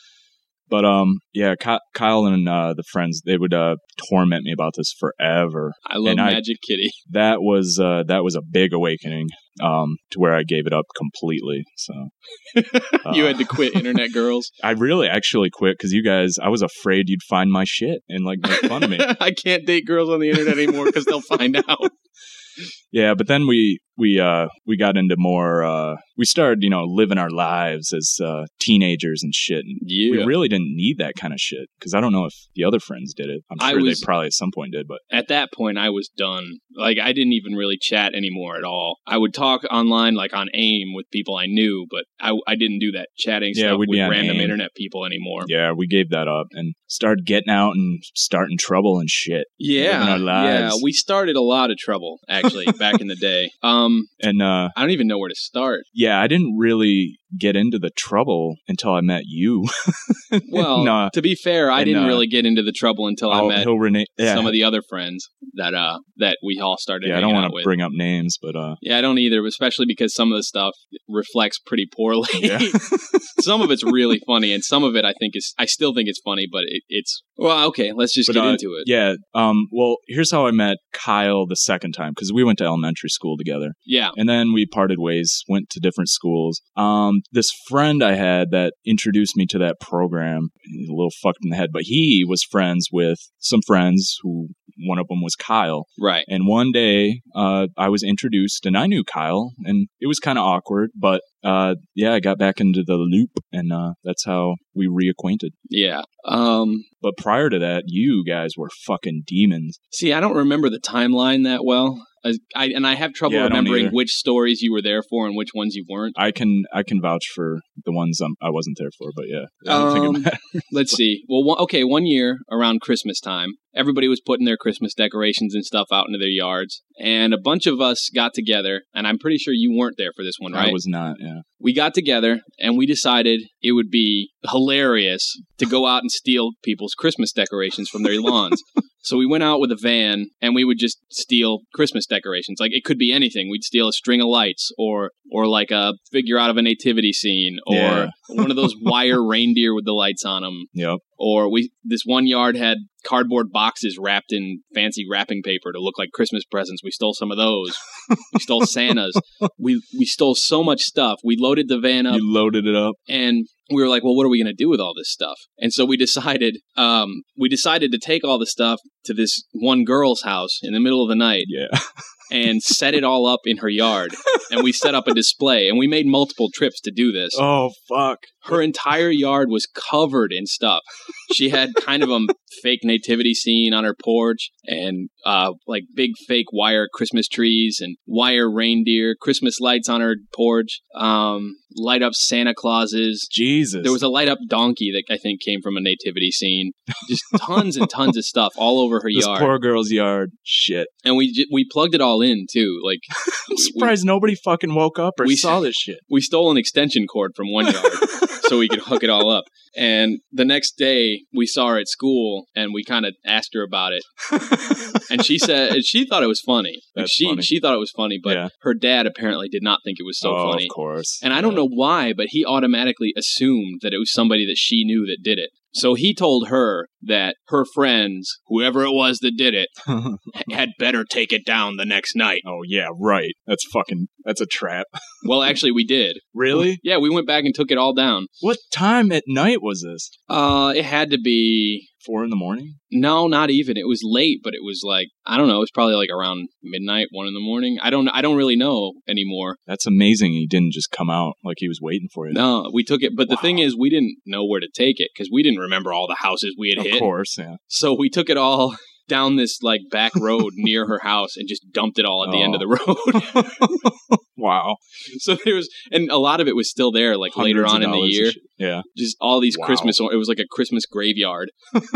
Speaker 4: But um, yeah. Ky- Kyle and uh, the friends, they would uh torment me about this forever.
Speaker 2: I love
Speaker 4: And I-
Speaker 2: Magic Kitty.
Speaker 4: That was uh that was a big awakening. Um, to where I gave it up completely. So uh,
Speaker 2: You had to quit Internet Girls.
Speaker 4: I really actually quit because you guys. I was afraid you'd find my shit and like make fun of me.
Speaker 2: I can't date girls on the internet anymore because they'll find out.
Speaker 4: Yeah, but then we we uh we got into more uh we started, you know, living our lives as uh teenagers and shit. And
Speaker 2: Yeah.
Speaker 4: we really didn't need that kind of shit because I don't know if the other friends did it. I'm
Speaker 2: I
Speaker 4: sure
Speaker 2: was-
Speaker 4: they probably at some point did, but
Speaker 2: At that point, I was done. Like, I didn't even really chat anymore at all. I would talk online, like on AIM, with people I knew, but I, I didn't do that chatting
Speaker 4: Yeah,
Speaker 2: stuff
Speaker 4: we'd
Speaker 2: with
Speaker 4: be on
Speaker 2: random
Speaker 4: AIM.
Speaker 2: internet people anymore.
Speaker 4: yeah, we gave that up and started getting out and starting trouble and shit.
Speaker 2: Yeah,
Speaker 4: Living our
Speaker 2: yeah.
Speaker 4: lives.
Speaker 2: We started a lot of trouble, actually, back in the day. Um,
Speaker 4: And uh
Speaker 2: I don't even know where to start.
Speaker 4: yeah, I didn't really get into the trouble until I met you.
Speaker 2: Well,
Speaker 4: nah.
Speaker 2: to be fair, I
Speaker 4: And,
Speaker 2: didn't
Speaker 4: uh,
Speaker 2: really get into the trouble until I
Speaker 4: Oh,
Speaker 2: met
Speaker 4: he'll Renee. Yeah,
Speaker 2: some of the other friends that uh that we all started
Speaker 4: yeah I
Speaker 2: hanging
Speaker 4: don't want
Speaker 2: out
Speaker 4: to
Speaker 2: with.
Speaker 4: bring up names, but uh,
Speaker 2: Yeah, I don't either, especially because some of the stuff reflects pretty poorly.
Speaker 4: Yeah.
Speaker 2: Some of it's really funny, and some of it I think is I still think it's funny, but it, it's well, okay. Let's just
Speaker 4: but,
Speaker 2: get
Speaker 4: uh,
Speaker 2: into it.
Speaker 4: Yeah. Um. Well, here's how I met Kyle the second time, because we went to elementary school together.
Speaker 2: Yeah,
Speaker 4: And then we parted ways, went to different schools. Um, this friend I had that introduced me to that program, he's a little fucked in the head, but he was friends with some friends who, one of them was Kyle.
Speaker 2: right.
Speaker 4: And one day, uh, I was introduced, and I knew Kyle, and it was kind of awkward, but uh, yeah, I got back into the loop, and uh, that's how we reacquainted.
Speaker 2: Yeah. Um.
Speaker 4: But prior to that, you guys were fucking demons.
Speaker 2: See, I don't remember the timeline that well. I, I and I have trouble
Speaker 4: Yeah, I don't
Speaker 2: remembering
Speaker 4: either.
Speaker 2: which stories you were there for and which ones you weren't.
Speaker 4: I can I can vouch for the ones um, I wasn't there for, but yeah, I don't think
Speaker 2: Um,
Speaker 4: it matters.
Speaker 2: Let's see. Well, one, okay, one year around Christmas time, everybody was putting their Christmas decorations and stuff out into their yards, and a bunch of us got together, and I'm pretty sure you weren't there for this one, right?
Speaker 4: I was not. Yeah.
Speaker 2: We got together, and we decided it would be hilarious to go out and steal people's Christmas decorations from their lawns. So we went out with a van, and we would just steal Christmas decorations. Like, it could be anything. We'd steal a string of lights, or or like a figure out of a nativity scene, or
Speaker 4: Yeah.
Speaker 2: one of those wire reindeer with the lights on them.
Speaker 4: Yep.
Speaker 2: Or we this one yard had cardboard boxes wrapped in fancy wrapping paper to look like Christmas presents. We stole some of those. We stole Santa's. We we stole so much stuff. We loaded the van up,
Speaker 4: You loaded it up.
Speaker 2: and we were like, well, what are we going to do with all this stuff? And so we decided um, we decided to take all the stuff to this one girl's house in the middle of the night
Speaker 4: Yeah.
Speaker 2: and set it all up in her yard. And we set up a display, and we made multiple trips to do this.
Speaker 4: Oh fuck.
Speaker 2: Her entire yard was covered in stuff. She had kind of a fake nativity scene on her porch, and uh, like big fake wire Christmas trees and wire reindeer, Christmas lights on her porch, um, light up Santa Clauses.
Speaker 4: Jesus.
Speaker 2: There was a light up donkey that I think came from a nativity scene. Just tons and tons of stuff all over her
Speaker 4: this
Speaker 2: yard.
Speaker 4: poor girl's yard. Shit.
Speaker 2: And we j- we plugged it all in too. Like
Speaker 4: I'm
Speaker 2: we-
Speaker 4: surprised nobody fucking woke up or
Speaker 2: we-
Speaker 4: saw this shit.
Speaker 2: we stole an extension cord from one yard so we could hook it all up. And the next day we saw her at school, and we kind of asked her about it. And she said and she thought it was funny. Like,
Speaker 4: That's
Speaker 2: she
Speaker 4: funny.
Speaker 2: she thought it was funny, but
Speaker 4: Yeah.
Speaker 2: her dad apparently did not think it was so
Speaker 4: oh,
Speaker 2: funny.
Speaker 4: of course.
Speaker 2: And I don't know why, but he automatically assumed that it was somebody that she knew that did it. So he told her that her friends, whoever it was that did it,
Speaker 4: know.
Speaker 2: had better take it down the next night.
Speaker 4: Oh yeah, right. That's fucking. That's a trap.
Speaker 2: Well, actually, we did.
Speaker 4: Really?
Speaker 2: Yeah, we went back and took it all down.
Speaker 4: What time at night was this?
Speaker 2: Uh, it had to be
Speaker 4: Four in the morning?
Speaker 2: no, not even. It was late, but it was like I don't know. It was probably like around midnight, one in the morning. I don't. I don't really know anymore.
Speaker 4: That's amazing. He didn't just come out like he was waiting for you.
Speaker 2: No, we took it, but the
Speaker 4: Wow.
Speaker 2: thing is, we didn't know where to take it because we didn't remember all the houses we had
Speaker 4: Of
Speaker 2: hit.
Speaker 4: course, yeah.
Speaker 2: So we took it all down this like back road near her house and just dumped it all at the end of the road.
Speaker 4: Wow.
Speaker 2: So there was, and a lot of it was still there, like later
Speaker 4: Hundreds
Speaker 2: on
Speaker 4: of
Speaker 2: in the
Speaker 4: dollars
Speaker 2: year.
Speaker 4: and shit. Yeah.
Speaker 2: Just all these
Speaker 4: Wow.
Speaker 2: Christmas. It was like a Christmas graveyard.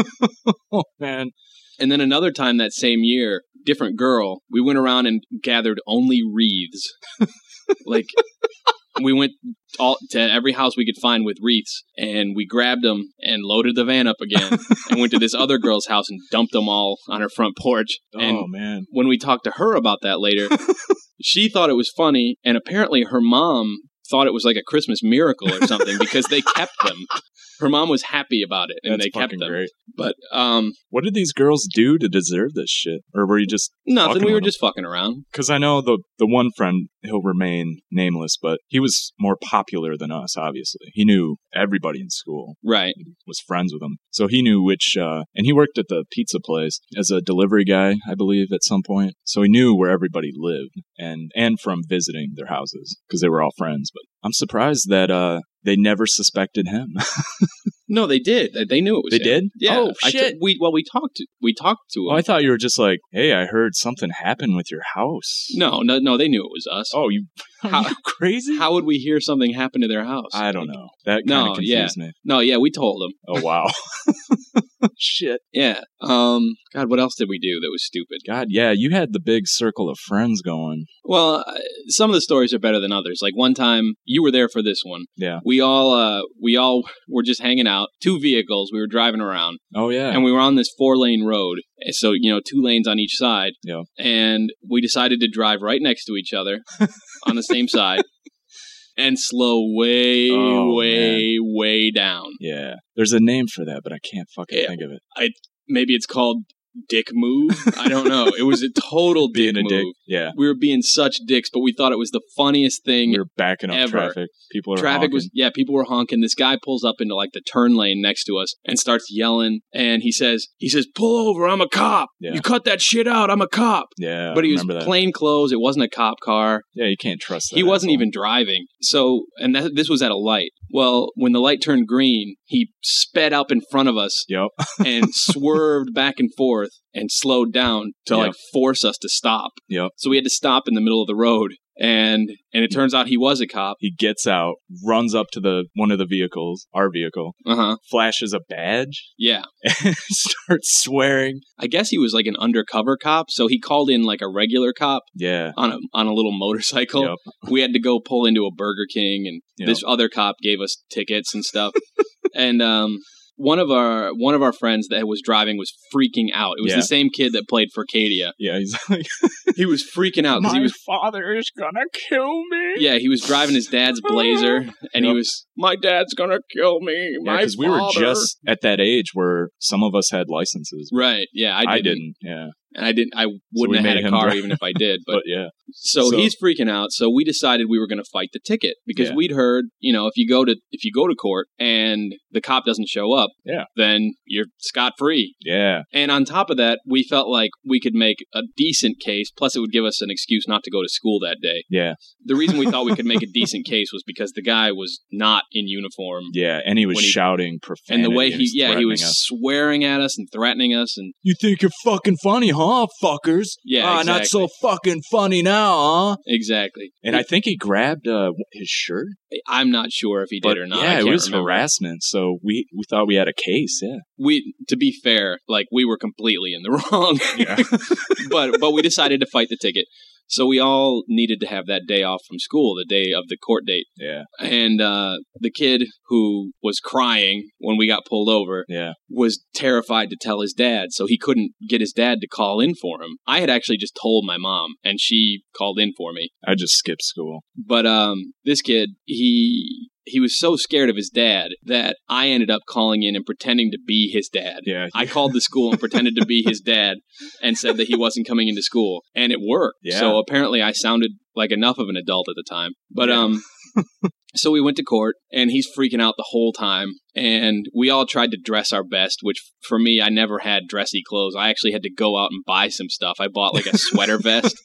Speaker 4: Oh man.
Speaker 2: And then another time that same year, different girl, we went around and gathered only wreaths. Like, we went all to every house we could find with wreaths, and we grabbed them and loaded the van up again and went to this other girl's house and dumped them all on her front porch. And
Speaker 4: Oh man.
Speaker 2: when we talked to her about that later, she thought it was funny, and apparently her mom thought it was like a Christmas miracle or something because they kept them. Her mom was happy about it, and
Speaker 4: That's
Speaker 2: they kept
Speaker 4: fucking
Speaker 2: them.
Speaker 4: great.
Speaker 2: But um,
Speaker 4: What did these girls do to deserve this shit? Or were you just
Speaker 2: nothing.
Speaker 4: fucking
Speaker 2: We were
Speaker 4: with them?
Speaker 2: just fucking around.
Speaker 4: Because I know the the one friend, he'll remain nameless, but he was more popular than us, obviously. He knew everybody in school,
Speaker 2: Right.
Speaker 4: was friends with them. So he knew which, uh, and he worked at the pizza place as a delivery guy, I believe, at some point. So he knew where everybody lived and, and from visiting their houses because they were all friends. But I'm surprised that, uh, they never suspected him.
Speaker 2: No, they did. They knew it was.
Speaker 4: They
Speaker 2: him.
Speaker 4: did?
Speaker 2: Yeah.
Speaker 4: Oh,
Speaker 2: I
Speaker 4: shit.
Speaker 2: t- we well, we talked. To, we talked to him.
Speaker 4: Oh, I thought you were just like, hey, I heard something happened with your house.
Speaker 2: no, no, no. They knew it was us.
Speaker 4: Oh, you. Are
Speaker 2: How-
Speaker 4: you crazy?
Speaker 2: How would we hear something happen to their house?
Speaker 4: I don't know. That kind
Speaker 2: No,
Speaker 4: of confused
Speaker 2: yeah.
Speaker 4: me.
Speaker 2: No, yeah, we told them.
Speaker 4: Oh, wow. Shit.
Speaker 2: Yeah. Um. God, what else did we do that was stupid?
Speaker 4: God, yeah, you had the big circle of friends going.
Speaker 2: Well, uh, some of the stories are better than others. Like one time, you were there for this one.
Speaker 4: Yeah.
Speaker 2: We all, uh, we all were just hanging out. Two vehicles. We were driving around,
Speaker 4: Oh, yeah.
Speaker 2: and we were on this four-lane road. So you know, two lanes on each side.
Speaker 4: Yeah.
Speaker 2: And we decided to drive right next to each other on the same side. And slow way,
Speaker 4: Oh,
Speaker 2: way, way down.
Speaker 4: Yeah. There's a name for that, but I can't fucking
Speaker 2: Yeah.
Speaker 4: think of it.
Speaker 2: Maybe it's called dick move. I don't know. It was a total dick
Speaker 4: Being a
Speaker 2: move.
Speaker 4: dick. Yeah.
Speaker 2: We were being such dicks, but we thought it was the funniest thing.
Speaker 4: We were backing up
Speaker 2: ever.
Speaker 4: traffic. People are
Speaker 2: Traffic
Speaker 4: honking.
Speaker 2: was, yeah, people were honking. This guy pulls up into like the turn lane next to us and starts yelling. And he says, he says, pull over. I'm a cop.
Speaker 4: Yeah.
Speaker 2: You cut that shit out. I'm a cop.
Speaker 4: Yeah.
Speaker 2: But
Speaker 4: I
Speaker 2: he was
Speaker 4: remember that.
Speaker 2: plain clothes. It wasn't a cop car.
Speaker 4: Yeah, you can't trust that.
Speaker 2: He wasn't
Speaker 4: asshole.
Speaker 2: even driving. So, and that, this was at a light. Well, when the light turned green, he sped up in front of us
Speaker 4: Yep.
Speaker 2: and swerved back and forth and slowed down to
Speaker 4: Yep.
Speaker 2: like force us to stop.
Speaker 4: Yep.
Speaker 2: So we had to stop in the middle of the road. And and it turns out he was a cop.
Speaker 4: He gets out, runs up to the one of the vehicles, our vehicle,
Speaker 2: Uh-huh.
Speaker 4: flashes a badge,
Speaker 2: Yeah.
Speaker 4: and starts swearing.
Speaker 2: I guess he was like an undercover cop, so he called in like a regular cop
Speaker 4: Yeah.
Speaker 2: on a on a little motorcycle.
Speaker 4: Yep.
Speaker 2: We had to go pull into a Burger King, and
Speaker 4: Yep.
Speaker 2: this other cop gave us tickets and stuff. and um one of our one of our friends that was driving was freaking out. It was
Speaker 4: Yeah.
Speaker 2: the same kid that played for Cadia.
Speaker 4: Yeah, he's like,
Speaker 2: He was freaking out because he was
Speaker 4: father is gonna kill me.
Speaker 2: yeah, he was driving his dad's Blazer, and he
Speaker 4: Yep.
Speaker 2: was, my dad's gonna kill me.
Speaker 4: Yeah,
Speaker 2: My
Speaker 4: because we were
Speaker 2: father."
Speaker 4: just at that age where some of us had licenses.
Speaker 2: right. Yeah, I didn't,
Speaker 4: I didn't. Yeah.
Speaker 2: and I didn't. I
Speaker 4: we
Speaker 2: wouldn't have had
Speaker 4: made
Speaker 2: a
Speaker 4: him
Speaker 2: car
Speaker 4: drive.
Speaker 2: even if I did. But
Speaker 4: But yeah.
Speaker 2: so,
Speaker 4: So-
Speaker 2: he's freaking out. So we decided we were going to fight the ticket because
Speaker 4: Yeah.
Speaker 2: we'd heard, you know, if you go to if you go to court and the cop doesn't show up,
Speaker 4: Yeah.
Speaker 2: then you're scot free.
Speaker 4: Yeah.
Speaker 2: And on top of that, we felt like we could make a decent case. Plus, it would give us an excuse not to go to school that day.
Speaker 4: Yeah.
Speaker 2: The reason we thought we could make a decent case was because the guy was not in uniform.
Speaker 4: Yeah. And he was
Speaker 2: When he-
Speaker 4: shouting
Speaker 2: And
Speaker 4: profanity.
Speaker 2: the way he,
Speaker 4: was
Speaker 2: yeah, he
Speaker 4: threatening
Speaker 2: was
Speaker 4: us.
Speaker 2: swearing at us and threatening us, and
Speaker 4: You think you're fucking funny, huh, fuckers?
Speaker 2: Yeah,
Speaker 4: Ah, not so fucking funny now, huh?
Speaker 2: exactly.
Speaker 4: And I think he grabbed uh, his shirt.
Speaker 2: I'm not sure if he did
Speaker 4: But
Speaker 2: or not.
Speaker 4: yeah,
Speaker 2: I
Speaker 4: it
Speaker 2: can't
Speaker 4: was
Speaker 2: remember.
Speaker 4: harassment. So we, we thought we had a case. Yeah.
Speaker 2: We, to be fair, like we were completely in the wrong.
Speaker 4: Yeah.
Speaker 2: but but we decided to fight the ticket. So we all needed to have that day off from school, the day of the court date.
Speaker 4: Yeah.
Speaker 2: And uh, the kid who was crying when we got pulled over
Speaker 4: Yeah.
Speaker 2: was terrified to tell his dad, so he couldn't get his dad to call in for him. I had actually just told my mom, and she called in for me.
Speaker 4: I just skipped school.
Speaker 2: But um, this kid, he he was so scared of his dad that I ended up calling in and pretending to be his dad.
Speaker 4: Yeah.
Speaker 2: I called the school and pretended to be his dad and said that he wasn't coming into school, and it worked.
Speaker 4: Yeah.
Speaker 2: So apparently I sounded like enough of an adult at the time. But
Speaker 4: Yeah.
Speaker 2: um so we went to court, and he's freaking out the whole time, and we all tried to dress our best, which for me, I never had dressy clothes. I actually had to go out and buy some stuff. I bought like a sweater vest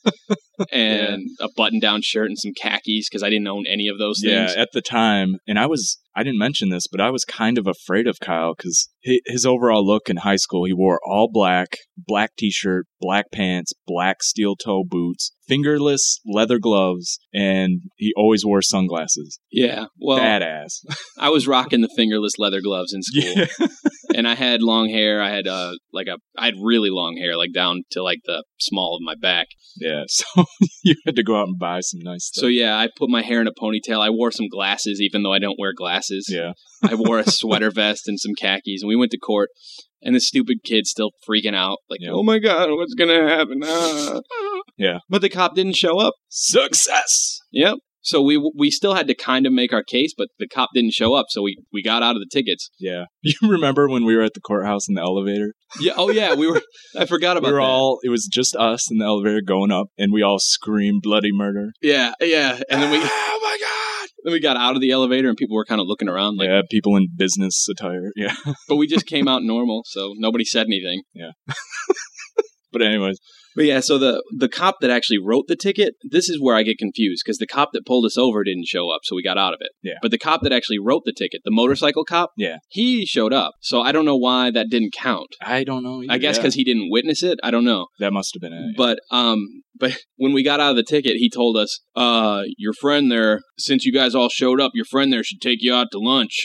Speaker 2: and a button-down shirt and some khakis because I didn't own any of those
Speaker 4: Yeah,
Speaker 2: things.
Speaker 4: at the time, and I was, I didn't mention this, but I was kind of afraid of Kyle because his overall look in high school, he wore all black, black t-shirt, black pants, black steel toe boots, fingerless leather gloves, and he always wore sunglasses.
Speaker 2: Yeah, well,
Speaker 4: Badass.
Speaker 2: I was rocking the fingerless leather gloves in school.
Speaker 4: Yeah.
Speaker 2: And I had long hair. I had uh like a I had really long hair, like down to like the small of my back.
Speaker 4: Yeah, so you had to go out and buy some nice stuff.
Speaker 2: So yeah, I put my hair in a ponytail. I wore some glasses, even though I don't wear glasses.
Speaker 4: Yeah.
Speaker 2: I wore a sweater vest and some khakis, and we went to court. And the stupid kid's still freaking out, like,
Speaker 4: Yeah.
Speaker 2: "Oh my god, what's gonna happen?" Ah.
Speaker 4: Yeah.
Speaker 2: But the cop didn't show up.
Speaker 4: Success!
Speaker 2: Yep. So we we still had to kind of make our case, but the cop didn't show up, so we, we got out of the tickets.
Speaker 4: Yeah. You remember when we were at the courthouse in the elevator?
Speaker 2: Yeah. Oh yeah, we were. I forgot about
Speaker 4: we were
Speaker 2: that.
Speaker 4: all, it was just us in the elevator going up, and we all screamed bloody murder.
Speaker 2: Yeah, yeah. And then we
Speaker 4: Oh my god!
Speaker 2: then we got out of the elevator, and people were kind of looking around, like,
Speaker 4: Yeah, people in business attire. Yeah.
Speaker 2: but we just came out normal, so nobody said anything.
Speaker 4: Yeah. But anyways.
Speaker 2: But yeah, so the, the cop that actually wrote the ticket, this is where I get confused, because the cop that pulled us over didn't show up, so we got out of it.
Speaker 4: Yeah.
Speaker 2: But the cop that actually wrote the ticket, the motorcycle cop,
Speaker 4: yeah,
Speaker 2: he showed up. So I don't know why that didn't count.
Speaker 4: I don't know either.
Speaker 2: I guess because
Speaker 4: yeah.
Speaker 2: he didn't witness it. I don't know.
Speaker 4: That must have been it. Yeah.
Speaker 2: But um, but when we got out of the ticket, he told us, uh, your friend there, since you guys all showed up, your friend there should take you out to lunch.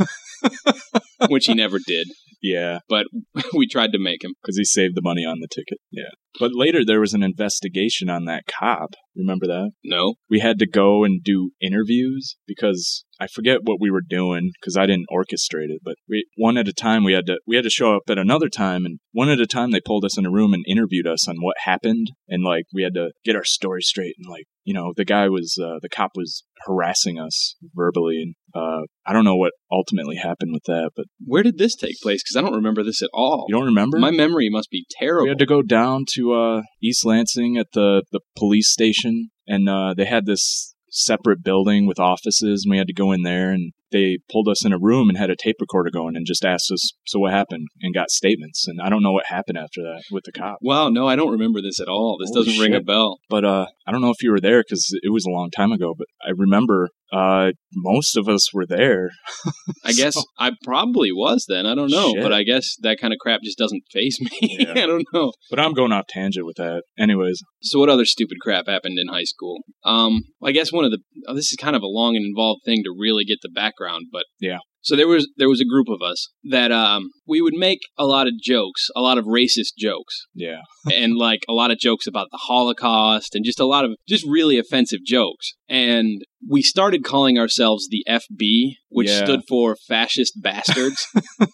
Speaker 2: Which he never did.
Speaker 4: Yeah.
Speaker 2: But we tried to make him.
Speaker 4: Because he saved the money on the ticket. Yeah. But later there was an investigation on that cop. Remember that?
Speaker 2: No.
Speaker 4: We had to go and do interviews because I forget what we were doing because I didn't orchestrate it. But we one at a time we had to we had to show up at another time, and one at a time they pulled us in a room and interviewed us on what happened, and like we had to get our story straight. And like you know the guy was uh, the cop was harassing us verbally, and uh, I don't know what ultimately happened with that. But
Speaker 2: where did this take place? Because I don't remember this at all.
Speaker 4: You don't remember?
Speaker 2: My memory must be terrible.
Speaker 4: We had to go down to uh, East Lansing at the the police station, and uh, they had this separate building with offices, and we had to go in there, and they pulled us in a room and had a tape recorder going and just asked us, so what happened, and got statements. And I don't know what happened after that with the cop.
Speaker 2: Wow, no, I don't remember this at all. This
Speaker 4: Holy
Speaker 2: doesn't ring
Speaker 4: shit.
Speaker 2: a bell.
Speaker 4: But uh, I don't know if you were there because it was a long time ago, but I remember uh, most of us were there.
Speaker 2: I guess
Speaker 4: So-
Speaker 2: I probably was then. I don't know.
Speaker 4: Shit.
Speaker 2: But I guess that kind of crap just doesn't faze me.
Speaker 4: Yeah.
Speaker 2: I don't know.
Speaker 4: But I'm going off tangent with that. Anyways,
Speaker 2: So what other stupid crap happened in high school? Um, I guess one of the oh, this is kind of a long and involved thing to really get the background, but
Speaker 4: Yeah.
Speaker 2: So there was there was a group of us that um we would make a lot of jokes, a lot of racist jokes,
Speaker 4: yeah.
Speaker 2: and like a lot of jokes about the Holocaust, and just a lot of just really offensive jokes. And we started calling ourselves the F B, which
Speaker 4: Yeah.
Speaker 2: stood for Fascist Bastards.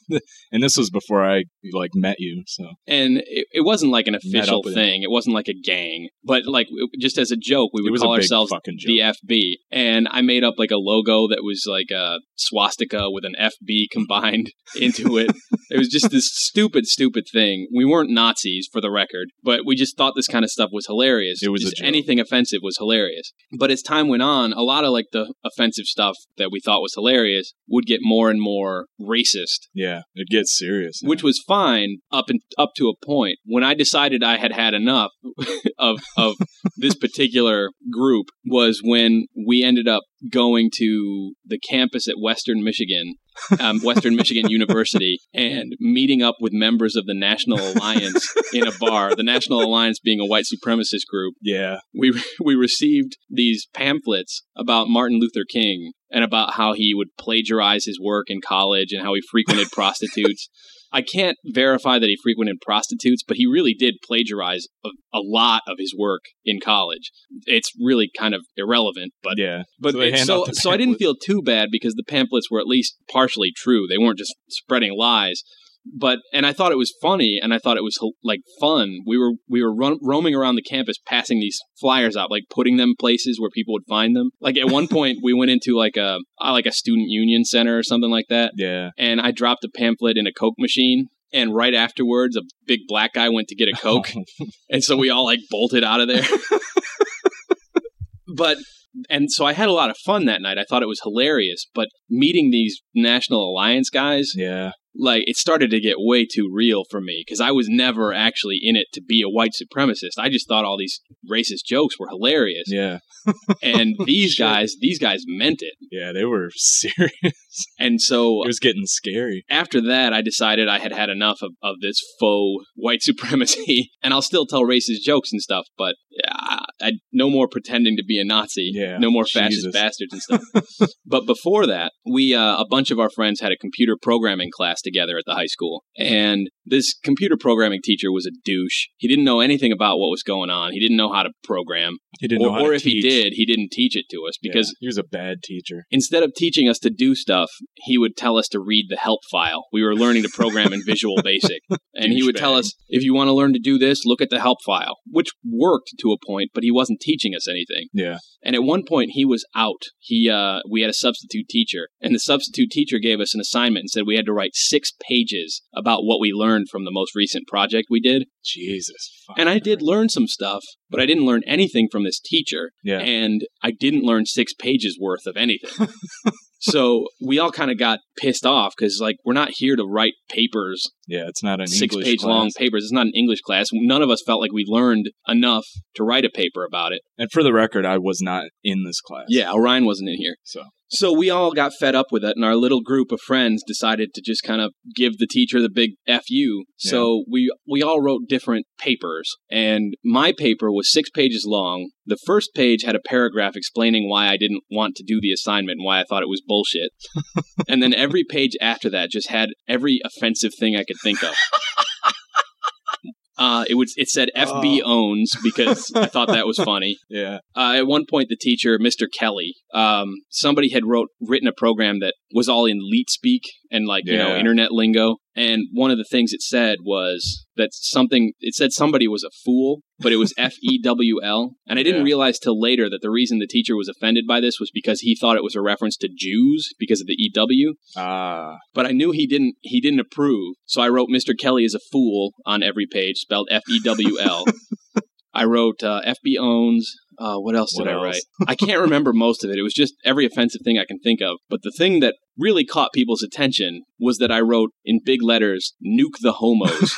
Speaker 4: And this was before I like met you, so
Speaker 2: And it, it wasn't like an official
Speaker 4: up with
Speaker 2: thing. It wasn't like a gang. But like it- just as a joke, we
Speaker 4: It
Speaker 2: would
Speaker 4: was a
Speaker 2: call
Speaker 4: big
Speaker 2: ourselves
Speaker 4: fucking joke.
Speaker 2: the F B. And I made up like a logo that was like a swastika with an F B combined into it. It was just this stupid, stupid thing. We weren't Nazis, for the record, but we just thought this kind of stuff was hilarious.
Speaker 4: It was a
Speaker 2: Just
Speaker 4: joke.
Speaker 2: anything offensive was hilarious. But as time went on, a lot of like the offensive stuff that we thought was hilarious would get more and more racist.
Speaker 4: yeah, it gets serious. now.
Speaker 2: Which was fine up and up to a point. When I decided I had had enough of of this particular group was when we ended up going to the campus at Western Michigan, um, Western Michigan University, and meeting up with members of the National Alliance in a bar. The National Alliance being a white supremacist group.
Speaker 4: yeah,
Speaker 2: We we received these pamphlets about Martin Luther King and about how he would plagiarize his work in college and how he frequented prostitutes. I can't verify that he frequented prostitutes, but he really did plagiarize a, a lot of his work in college. It's really kind of irrelevant, but
Speaker 4: yeah.
Speaker 2: but
Speaker 4: So they
Speaker 2: it-
Speaker 4: hand
Speaker 2: so
Speaker 4: out the
Speaker 2: so I didn't
Speaker 4: pamphlets.
Speaker 2: feel too bad because the pamphlets were at least partially true. They weren't just spreading lies. But and I thought it was funny, and I thought it was like fun. We were we were run, roaming around the campus, passing these flyers out, like putting them places where people would find them. Like at one point, we went into like a uh, like a student union center or something like that,
Speaker 4: Yeah.
Speaker 2: and I dropped a pamphlet in a Coke machine. And right afterwards, a big black guy went to get a Coke, and so we all like bolted out of there. But and so I had a lot of fun that night. I thought it was hilarious. But meeting these National Alliance guys,
Speaker 4: Yeah.
Speaker 2: like it started to get way too real for me because I was never actually in it to be a white supremacist. I just thought all these racist jokes were hilarious.
Speaker 4: Yeah.
Speaker 2: And these
Speaker 4: Shit.
Speaker 2: guys, these guys meant it.
Speaker 4: Yeah, they were serious.
Speaker 2: And so
Speaker 4: It was getting scary.
Speaker 2: after that, I decided I had had enough of, of this faux white supremacy. And I'll still tell racist jokes and stuff, but I, I no more pretending to be a Nazi.
Speaker 4: Yeah,
Speaker 2: No more fascist
Speaker 4: Jesus.
Speaker 2: bastards and stuff. But before that, we uh, a bunch of our friends had a computer programming class together at the high school. And this computer programming teacher was a douche. He didn't know anything about what was going on. He didn't know how to program.
Speaker 4: He didn't
Speaker 2: Or,
Speaker 4: know how
Speaker 2: or
Speaker 4: to
Speaker 2: if he
Speaker 4: teach.
Speaker 2: did, he didn't teach it to us because
Speaker 4: Yeah, he was a bad teacher.
Speaker 2: instead of teaching us to do stuff, he would tell us to read the help file. We were learning to program in Visual Basic. And he would tell
Speaker 4: Douchebag.
Speaker 2: us, if you want to learn to do this, look at the help file, which worked to a point, but he wasn't teaching us anything.
Speaker 4: Yeah.
Speaker 2: And at one point, he was out. He, uh, we had a substitute teacher, and the substitute teacher gave us an assignment and said we had to write six pages about what we learned from the most recent project we did.
Speaker 4: Jesus. fuck.
Speaker 2: And I did learn some stuff, but I didn't learn anything from this teacher.
Speaker 4: Yeah.
Speaker 2: And I didn't learn six pages worth of anything. So we all kind of got pissed off because, like, we're not here to write papers
Speaker 4: Yeah, it's not an
Speaker 2: six
Speaker 4: English
Speaker 2: page
Speaker 4: class.
Speaker 2: long papers. It's not an English class. None of us felt like we learned enough to write a paper about it.
Speaker 4: And for the record, I was not in this class.
Speaker 2: Yeah, Orion wasn't in here.
Speaker 4: So
Speaker 2: So we all got fed up with it, and our little group of friends decided to just kind of give the teacher the big F U. So yeah. we we all wrote different papers, and my paper was six pages long. The first page had a paragraph explaining why I didn't want to do the assignment and why I thought it was bullshit. And then every page after that just had every offensive thing I could think of. Uh, it would. It said F B oh. owns because I thought that was funny.
Speaker 4: Yeah.
Speaker 2: Uh, at one point, the teacher, Mister Kelly, um, somebody had wrote written a program that was all in leet speak and like yeah. you know internet lingo. And one of the things it said was that something. It said somebody was a fool, but it was F E W L. And I didn't yeah. realize till later that the reason the teacher was offended by this was because he thought it was a reference to Jews because of the E W.
Speaker 4: Ah.
Speaker 2: But I knew he didn't. He didn't approve. So I wrote Mister Kelly is a fool on every page, spelled F E W L. I wrote uh, F B owns. Uh, what else did
Speaker 4: what
Speaker 2: I
Speaker 4: else?
Speaker 2: write? I can't remember most of it. It was just every offensive thing I can think of. But the thing that really caught people's attention was that I wrote in big letters, "Nuke the homos,"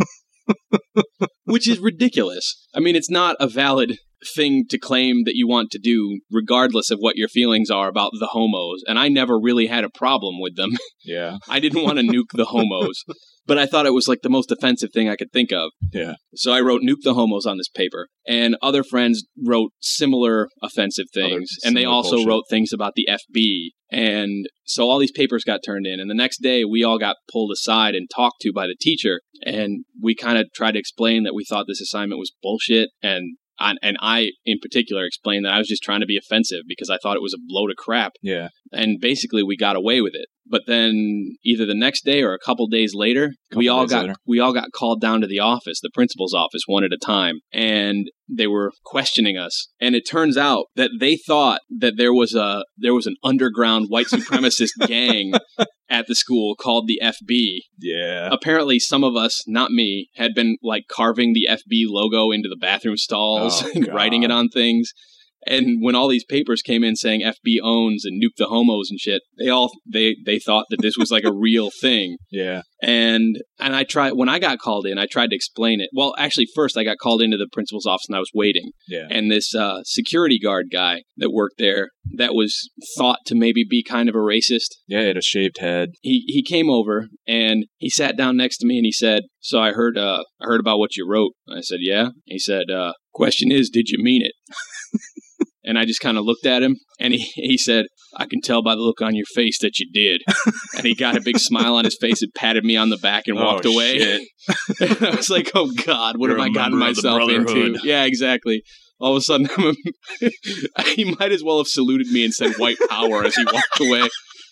Speaker 2: which is ridiculous. I mean, it's not a valid thing to claim that you want to do, regardless of what your feelings are about the homos. And I never really had a problem with them.
Speaker 4: Yeah.
Speaker 2: I didn't want to nuke the homos. But I thought it was like the most offensive thing I could think of.
Speaker 4: Yeah.
Speaker 2: So I wrote "Nuke the homos" on this paper. And other friends wrote similar offensive things.
Speaker 4: Other
Speaker 2: and they also
Speaker 4: bullshit.
Speaker 2: wrote things about the F B. And so all these papers got turned in. And the next day, we all got pulled aside and talked to by the teacher. And we kind of tried to explain that we thought this assignment was bullshit. And And I, in particular, explained that I was just trying to be offensive because I thought it was a load of crap.
Speaker 4: Yeah.
Speaker 2: And basically, we got away with it. But then, either the next day or a couple days later,
Speaker 4: couple
Speaker 2: we all
Speaker 4: days
Speaker 2: got
Speaker 4: later.
Speaker 2: we all got called down to the office, the principal's office, one at a time, and they were questioning us. And it turns out that they thought that there was a there was an underground white supremacist gang at the school called the F B.
Speaker 4: Yeah.
Speaker 2: Apparently, some of us, not me, had been like carving the F B logo into the bathroom stalls
Speaker 4: Oh,
Speaker 2: and
Speaker 4: God.
Speaker 2: writing it on things. And when all these papers came in saying F B owns and nuke the homos and shit, they all they they thought that this was like a real thing.
Speaker 4: Yeah.
Speaker 2: And and I tried when I got called in, I tried to explain it. Well, actually, first I got called into the principal's office and I was waiting.
Speaker 4: Yeah.
Speaker 2: And this uh, security guard guy that worked there, that was thought to maybe be kind of a racist.
Speaker 4: Yeah, he had a shaved head.
Speaker 2: He he came over and he sat down next to me and he said, "So I heard uh I heard about what you wrote." I said, "Yeah." He said, uh, "Question is, did you mean it?" And I just kind of looked at him, and he, he said, "I can tell by the look on your face that you did." And he got a big smile on his face and patted me on the back and
Speaker 4: Oh,
Speaker 2: walked away.
Speaker 4: shit.
Speaker 2: And I was like, oh, God, what
Speaker 3: You're
Speaker 2: have
Speaker 3: a
Speaker 2: I gotten
Speaker 3: member of the
Speaker 2: myself into?
Speaker 3: Brotherhood.
Speaker 2: Yeah, exactly. All of a sudden, I'm a, he might as well have saluted me and said white power as he walked away.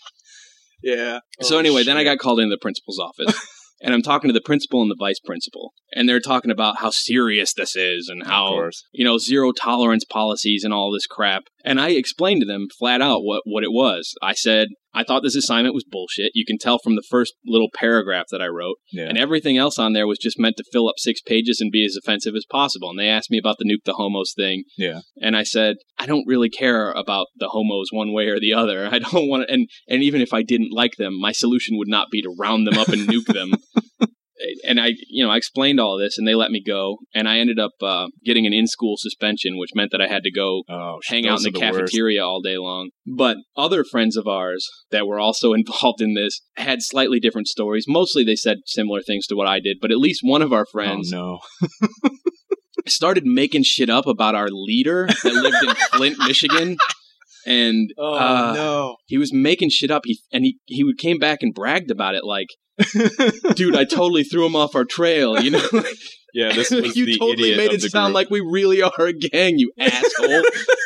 Speaker 4: Yeah.
Speaker 2: So
Speaker 4: Oh,
Speaker 2: anyway, then I
Speaker 4: shit.
Speaker 2: got called into the principal's office. And I'm talking to the principal and the vice principal. And they're talking about how serious this is and
Speaker 4: Of
Speaker 2: how,
Speaker 4: course.
Speaker 2: you know, zero tolerance policies and all this crap. And I explained to them flat out what, what it was. I said, I thought this assignment was bullshit. You can tell from the first little paragraph that I wrote.
Speaker 4: Yeah.
Speaker 2: And everything else on there was just meant to fill up six pages and be as offensive as possible. And they asked me about the nuke the homos thing.
Speaker 4: Yeah.
Speaker 2: And I said, I don't really care about the homos one way or the other. I don't want to, and, and even if I didn't like them, my solution would not be to round them up and nuke them. And I, you know, I explained all of this and they let me go. And I ended up uh, getting an in-school suspension, which meant that I had to go
Speaker 4: Oh, shit,
Speaker 2: hang out in
Speaker 4: those
Speaker 2: the,
Speaker 4: are the worst.
Speaker 2: cafeteria all day long. But other friends of ours that were also involved in this had slightly different stories. Mostly they said similar things to what I did. But at least one of our friends
Speaker 4: Oh, no.
Speaker 2: started making shit up about our leader that lived in Flint, Michigan. And
Speaker 4: Oh,
Speaker 2: uh,
Speaker 4: no.
Speaker 2: he was making shit up. He and he he would came back and bragged about it, like, "Dude, I totally threw him off our trail." You know,
Speaker 4: Yeah, this was
Speaker 2: you
Speaker 4: the
Speaker 2: totally
Speaker 4: idiot
Speaker 2: made
Speaker 4: of
Speaker 2: it
Speaker 4: the
Speaker 2: sound
Speaker 4: group.
Speaker 2: like we really are a gang. You asshole.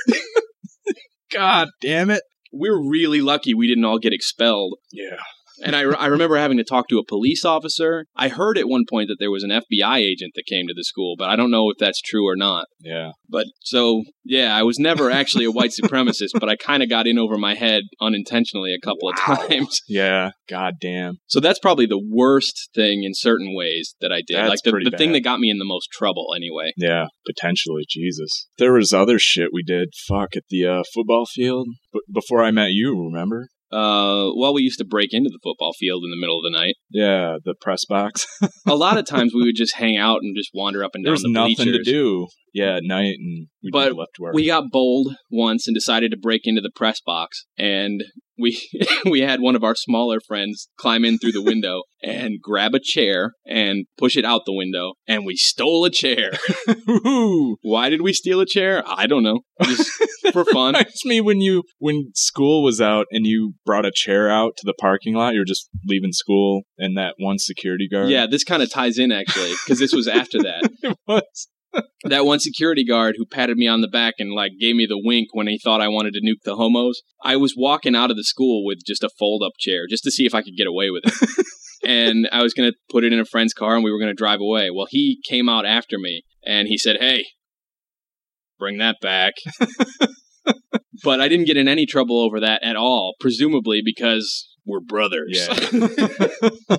Speaker 4: God damn it.
Speaker 2: We're really lucky we didn't all get expelled.
Speaker 4: Yeah.
Speaker 2: And I, I remember having to talk to a police officer. I heard at one point that there was an F B I agent that came to the school, but I don't know if that's true or not.
Speaker 4: Yeah.
Speaker 2: But so, yeah, I was never actually a white supremacist, but I kind of got in over my head unintentionally a couple
Speaker 4: Wow.
Speaker 2: of times.
Speaker 4: Yeah. God damn.
Speaker 2: So that's probably the worst thing in certain ways that I did.
Speaker 4: That's
Speaker 2: like the,
Speaker 4: pretty
Speaker 2: the thing
Speaker 4: bad.
Speaker 2: that got me in the most trouble anyway.
Speaker 4: Yeah, potentially. Jesus. There was other shit we did. Fuck, at the uh, football field. B- before I met you, remember?
Speaker 2: Uh, well, we used to break into the football field in the middle of the night.
Speaker 4: Yeah, the press box.
Speaker 2: A lot of times we would just hang out and just wander up and down
Speaker 4: There's
Speaker 2: the
Speaker 4: nothing
Speaker 2: bleachers.
Speaker 4: to do. Yeah, at night, and we'd
Speaker 2: But
Speaker 4: be left to our...
Speaker 2: we got bold once and decided to break into the press box, and we we had one of our smaller friends climb in through the window and grab a chair and push it out the window, and we stole a chair. Why did we steal a chair? I don't know. Just for fun.
Speaker 4: Reminds me when you when school was out and you brought a chair out to the parking lot. You were just leaving school, and that one security guard.
Speaker 2: Yeah, this kind of ties in actually because this was after that.
Speaker 4: It was.
Speaker 2: That one security guard who patted me on the back and like gave me the wink when he thought I wanted to nuke the homos. I was walking out of the school with just a fold-up chair just to see if I could get away with it. And I was going to put it in a friend's car and we were going to drive away. Well, he came out after me and he said, "Hey, bring that back." But I didn't get in any trouble over that at all, presumably because we're brothers.
Speaker 4: Yeah.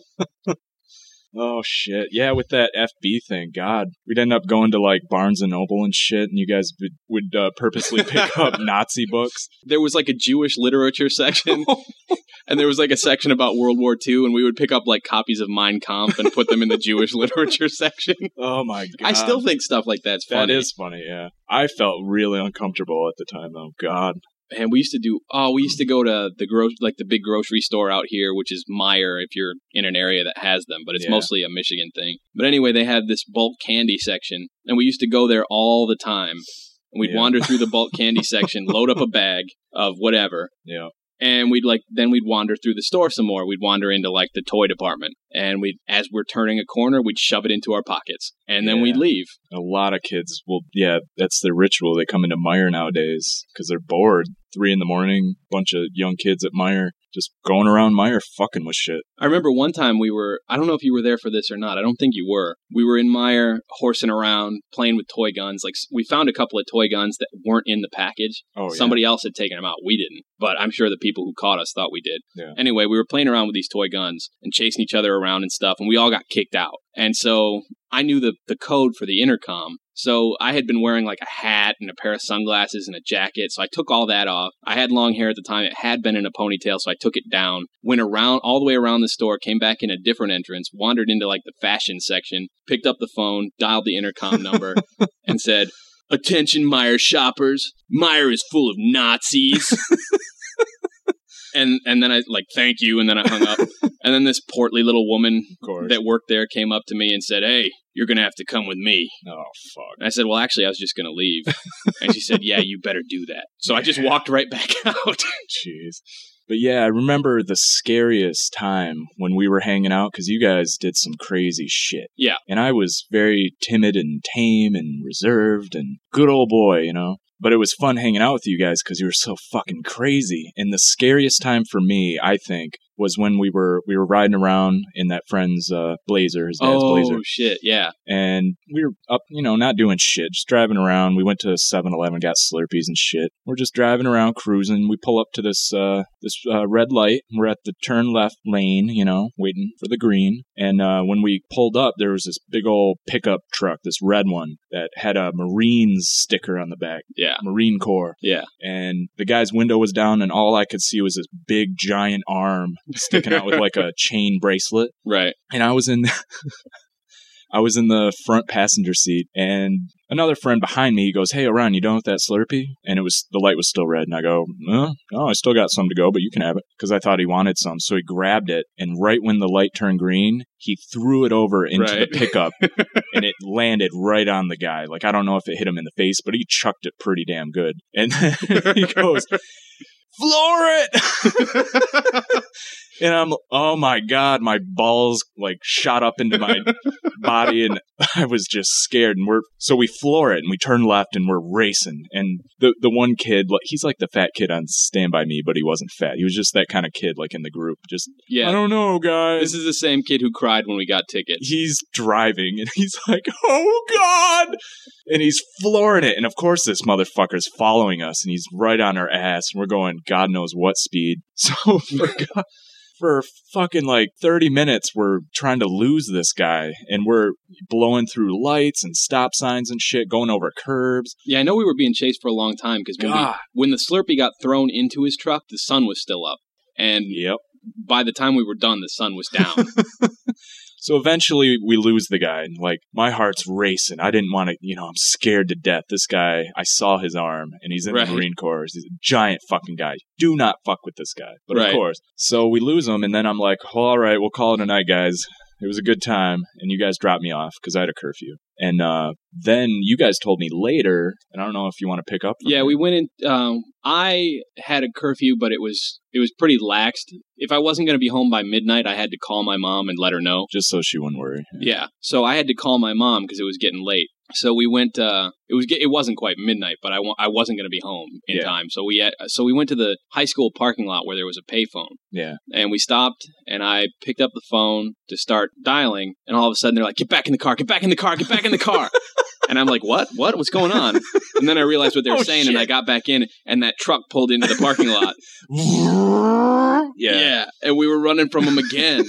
Speaker 4: Oh, shit. Yeah, with that F B thing, God. We'd end up going to, like, Barnes and Noble and shit, and you guys would, would uh, purposely pick up Nazi books.
Speaker 2: There was, like, a Jewish literature section, and there was, like, a section about World War Two, and we would pick up, like, copies of Mein Kampf and put them in the Jewish literature section.
Speaker 4: Oh, my God.
Speaker 2: I still think stuff like that's funny.
Speaker 4: That is funny, yeah. I felt really uncomfortable at the time, though. God.
Speaker 2: And we used to do, oh, we used to go to the gro- like the big grocery store out here, which is Meijer if you're in an area that has them, but it's
Speaker 4: Yeah.
Speaker 2: mostly a Michigan thing. But anyway, they had this bulk candy section, and we used to go there all the time. And we'd
Speaker 4: Yeah.
Speaker 2: wander through the bulk candy section, load up a bag of whatever,
Speaker 4: Yeah.
Speaker 2: and we'd like, then we'd wander through the store some more. We'd wander into like the toy department, and we'd, as we're turning a corner, we'd shove it into our pockets, and then
Speaker 4: Yeah.
Speaker 2: we'd leave.
Speaker 4: A lot of kids will, yeah, that's their ritual. They come into Meijer nowadays because they're bored. Three in the morning, bunch of young kids at Meijer just going around Meijer fucking with shit.
Speaker 2: I remember one time we were, I don't know if you were there for this or not. I don't think you were. We were in Meijer horsing around, playing with toy guns. Like, we found a couple of toy guns that weren't in the package.
Speaker 4: Oh, yeah.
Speaker 2: Somebody else had taken them out. We didn't. But I'm sure the people who caught us thought we did.
Speaker 4: Yeah.
Speaker 2: Anyway, we were playing around with these toy guns and chasing each other around and stuff, and we all got kicked out. And so I knew the, the code for the intercom. So I had been wearing like a hat and a pair of sunglasses and a jacket. So I took all that off. I had long hair at the time. It had been in a ponytail, so I took it down, went around all the way around the store, came back in a different entrance, wandered into like the fashion section, picked up the phone, dialed the intercom number, and said, "Attention, Meijer shoppers. Meijer is full of Nazis." And and then I like, "Thank you," and then I hung up. And then this portly little woman
Speaker 4: Of course.
Speaker 2: that worked there came up to me and said, "Hey, you're going to have to come with me."
Speaker 4: Oh, fuck.
Speaker 2: And I said, "Well, actually, I was just going to leave." And she said, "Yeah, you better do that." So I just walked right back out.
Speaker 4: Jeez. But yeah, I remember the scariest time when we were hanging out because you guys did some crazy shit.
Speaker 2: Yeah.
Speaker 4: And I was very timid and tame and reserved and good old boy, you know? But it was fun hanging out with you guys because you were so fucking crazy. And the scariest time for me, I think, was when we were we were riding around in that friend's uh, Blazer, his dad's
Speaker 2: Oh,
Speaker 4: Blazer.
Speaker 2: shit, yeah.
Speaker 4: And we were up, you know, not doing shit, just driving around. We went to seven eleven, got Slurpees and shit. We're just driving around, cruising. We pull up to this uh, this uh, red light. We're at the turn left lane, you know, waiting for the green. And uh, when we pulled up, there was this big old pickup truck, this red one, that had a Marines sticker on the back.
Speaker 2: Yeah.
Speaker 4: Marine Corps.
Speaker 2: Yeah.
Speaker 4: And the guy's window was down, and all I could see was this big, giant arm sticking out with like a chain bracelet.
Speaker 2: Right.
Speaker 4: And I was in I was in the front passenger seat, and another friend behind me, he goes, "Hey, Orion, you done with that Slurpee?" And it was the light was still red, and I go, "No, no, I still got some to go, but you can have it," because I thought he wanted some. So he grabbed it, and right when the light turned green, he threw it over into
Speaker 2: Right.
Speaker 4: the pickup, and it landed right on the guy. Like, I don't know if it hit him in the face, but he chucked it pretty damn good. And then he goes, "Floor it!" And I'm, oh my God, my balls like shot up into my body, and I was just scared. And we're, so we floor it and we turn left and we're racing. And the, the one kid, like, he's like the fat kid on Stand By Me, but he wasn't fat. He was just that kind of kid, like in the group. Just,
Speaker 2: Yeah.
Speaker 4: I don't know, guys.
Speaker 2: This is the same kid who cried when we got tickets.
Speaker 4: He's driving and he's like, "Oh God!" And he's flooring it. And of course, this motherfucker's following us and he's right on our ass. And we're going God knows what speed. So for God, for fucking like thirty minutes, we're trying to lose this guy. And we're blowing through lights and stop signs and shit, going over curbs.
Speaker 2: Yeah, I know we were being chased for a long time because when, we-
Speaker 4: God.
Speaker 2: when the Slurpee got thrown into his truck, the sun was still up. And
Speaker 4: Yep.
Speaker 2: by the time we were done, the sun was down.
Speaker 4: So eventually we lose the guy, and like my heart's racing. I didn't want to, you know, I'm scared to death. This guy, I saw his arm, and he's in
Speaker 2: Right.
Speaker 4: the Marine Corps. He's a giant fucking guy. Do not fuck with this guy. But
Speaker 2: Right.
Speaker 4: of course. So we lose him, and then I'm like, well, all right, we'll call it a night, guys. It was a good time, and you guys dropped me off because I had a curfew. And uh, then you guys told me later, and I don't know if you want to pick up. from
Speaker 2: Yeah,
Speaker 4: there.
Speaker 2: we went in. Um, I had a curfew, but it was it was pretty laxed. If I wasn't going to be home by midnight, I had to call my mom and let her know.
Speaker 4: Just so she wouldn't worry.
Speaker 2: Yeah, so I had to call my mom because it was getting late. So we went. Uh, it was. It wasn't quite midnight, but I, wa- I wasn't going to be home in
Speaker 4: Yeah.
Speaker 2: time. So we had, so we went to the high school parking lot where there was a payphone,
Speaker 4: Yeah.
Speaker 2: and we stopped. And I picked up the phone to start dialing, and all of a sudden they're like, "Get back in the car! Get back in the car! Get back in the car!" And I'm like, "What? What? What's going on?" And then I realized what they were
Speaker 4: Oh,
Speaker 2: saying,
Speaker 4: shit.
Speaker 2: and I got back in, and that truck pulled into the parking lot.
Speaker 4: Yeah.
Speaker 2: Yeah, and we were running from them again.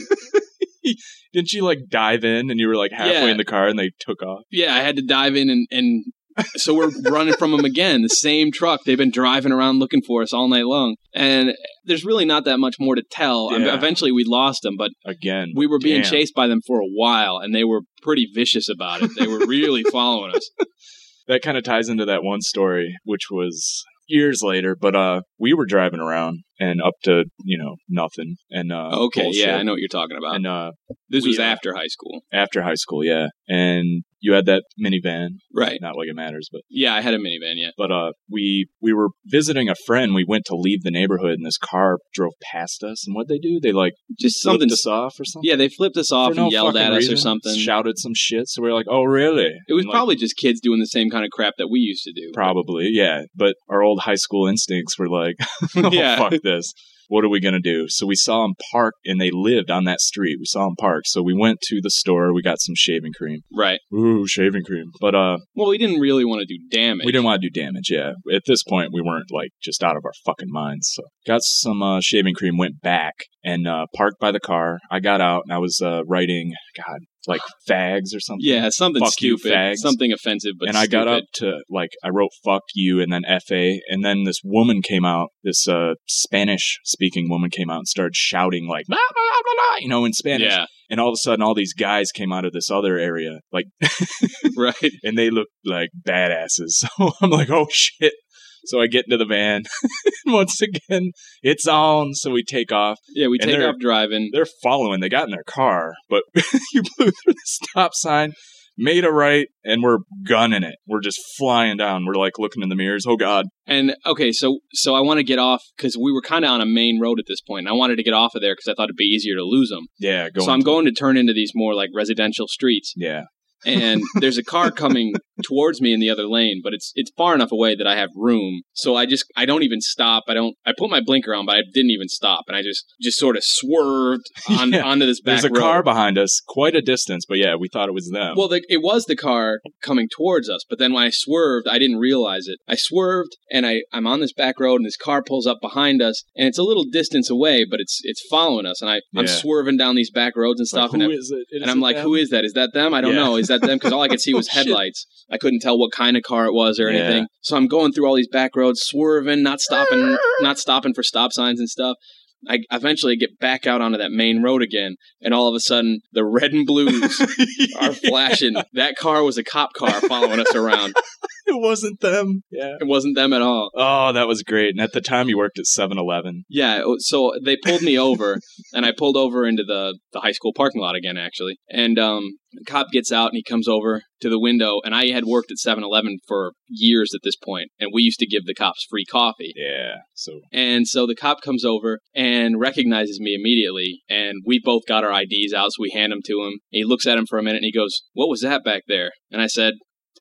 Speaker 4: Didn't you like dive in and you were like halfway
Speaker 2: Yeah.
Speaker 4: in the car and they took off?
Speaker 2: Yeah, I had to dive in and, and so we're running from them again. The same truck. They've been driving around looking for us all night long. And there's really not that much more to tell.
Speaker 4: Yeah.
Speaker 2: Eventually we lost them, but
Speaker 4: Again.
Speaker 2: we were being
Speaker 4: Damn.
Speaker 2: chased by them for a while, and they were pretty vicious about it. They were really following us.
Speaker 4: That kind of ties into that one story, which was years later, but uh, we were driving around and up to, you know, nothing. And uh,
Speaker 2: Okay,
Speaker 4: bullshit.
Speaker 2: yeah, I know what you're talking about.
Speaker 4: And uh,
Speaker 2: This
Speaker 4: we,
Speaker 2: was
Speaker 4: uh,
Speaker 2: after high school.
Speaker 4: after high school, yeah. And you had that minivan.
Speaker 2: Right.
Speaker 4: Not like it matters, but
Speaker 2: Yeah, I had a minivan, yeah.
Speaker 4: but uh, we we were visiting a friend. We went to leave the neighborhood, and this car drove past us. And what'd they do? They like
Speaker 2: Just
Speaker 4: flipped
Speaker 2: something.
Speaker 4: us off or something.
Speaker 2: Yeah, they flipped us off
Speaker 4: For no
Speaker 2: and yelled
Speaker 4: fucking
Speaker 2: at us
Speaker 4: reason.
Speaker 2: or something.
Speaker 4: Shouted some shit. So we were like, "Oh, really?"
Speaker 2: It was
Speaker 4: And, like,
Speaker 2: probably just kids doing the same kind of crap that we used to do.
Speaker 4: Probably, yeah. But our old high school instincts were like, oh,
Speaker 2: Yeah.
Speaker 4: fuck this. What are we going to do? So we saw them park, and they lived on that street. We saw them park. So we went to the store. We got some shaving cream.
Speaker 2: Right.
Speaker 4: Ooh, shaving cream. But uh,
Speaker 2: Well, we didn't really want to do damage.
Speaker 4: we didn't want to do damage, yeah. At this point, we weren't, like, just out of our fucking minds. So got some uh, shaving cream, went back, and uh, parked by the car. I got out, and I was uh, writing, God, like fags or something.
Speaker 2: Yeah, something
Speaker 4: Fuck you,
Speaker 2: stupid,
Speaker 4: fags.
Speaker 2: something offensive, but
Speaker 4: and I got
Speaker 2: stupid.
Speaker 4: up to, like, I wrote fuck you and then F A. And then this woman came out, this uh, Spanish speaking woman came out and started shouting, like, blah, blah, blah, blah, you know, in Spanish.
Speaker 2: Yeah,
Speaker 4: And all of a sudden, all these guys came out of this other area, like,
Speaker 2: right.
Speaker 4: and they looked like badasses. So I'm like, oh shit. So I get into the van. And once again, it's on. So we take off.
Speaker 2: Yeah, we
Speaker 4: And
Speaker 2: take
Speaker 4: they're-
Speaker 2: off driving.
Speaker 4: They're following. They got in their car, but you blew through the stop sign, made a right, and we're gunning it. We're just flying down. We're like looking in the mirrors. Oh God.
Speaker 2: And okay, so so I want to get off because we were kind of on a main road at this point, and I wanted to get off of there because I thought it'd be easier to lose them.
Speaker 4: Yeah. Going
Speaker 2: So I'm going to turn into these more like residential streets,
Speaker 4: Yeah.
Speaker 2: and there's a car coming towards me in the other lane, but it's it's far enough away that I have room. So I just I don't even stop. I don't I put my blinker on, but I didn't even stop, and I just just sort of swerved on
Speaker 4: Yeah.
Speaker 2: onto this back
Speaker 4: There's a
Speaker 2: road.
Speaker 4: car behind us, quite a distance, but yeah, we thought it was them.
Speaker 2: Well, the, it was the car coming towards us, but then when I swerved, I didn't realize it. I swerved, and I, I'm on this back road, and this car pulls up behind us, and it's a little distance away, but it's it's following us, and I, I'm
Speaker 4: Yeah.
Speaker 2: swerving down these back roads and
Speaker 4: It's like,
Speaker 2: stuff, and,
Speaker 4: who
Speaker 2: I,
Speaker 4: is it? Is
Speaker 2: and I'm
Speaker 4: it
Speaker 2: like,
Speaker 4: them?
Speaker 2: who is that? Is that them? I don't
Speaker 4: Yeah.
Speaker 2: know. Is that them? Because all I could see was
Speaker 4: Oh, shit.
Speaker 2: headlights. I couldn't tell what kind of car it was or
Speaker 4: Yeah.
Speaker 2: anything. So I'm going through all these back roads, swerving, not stopping, not stopping for stop signs and stuff. I eventually get back out onto that main road again, and all of a sudden, the red and blues are flashing. That car was a cop car following us around.
Speaker 4: It wasn't them. Yeah.
Speaker 2: It wasn't them at all.
Speaker 4: Oh, that was great. And at the time, you worked at seven eleven.
Speaker 2: Yeah, so they pulled me over, and I pulled over into the, the high school parking lot again, actually. And um, the cop gets out, and he comes over to the window, and I had worked at seven eleven for years at this point, and we used to give the cops free coffee.
Speaker 4: Yeah. So
Speaker 2: And so the cop comes over and recognizes me immediately, and we both got our I Ds out, so we hand them to him. He looks at him for a minute, and he goes, "What was that back there?" And I said,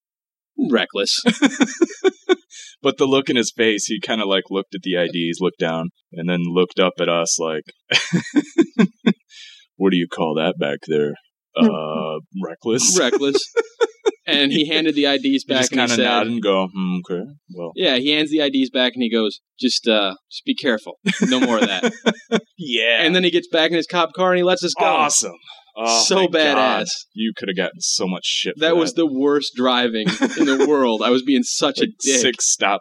Speaker 2: "Reckless."
Speaker 4: But the look in his face, he kind of like looked at the I Ds, looked down, and then looked up at us like, what do you call that back there? Uh, reckless?
Speaker 2: Reckless. And he handed the I Ds
Speaker 4: He
Speaker 2: back,
Speaker 4: just
Speaker 2: and he
Speaker 4: kind of
Speaker 2: said,
Speaker 4: nodded and go, hmm, okay, well.
Speaker 2: yeah, he hands the I Ds back, and he goes, just uh, just be careful. No more of that.
Speaker 4: Yeah.
Speaker 2: And then he gets back in his cop car, and he lets us go.
Speaker 4: awesome. Oh,
Speaker 2: So
Speaker 4: my
Speaker 2: badass.
Speaker 4: God. You could have gotten so much shit for
Speaker 2: That was the worst driving in the world. I was being such
Speaker 4: like
Speaker 2: a dick.
Speaker 4: six stops,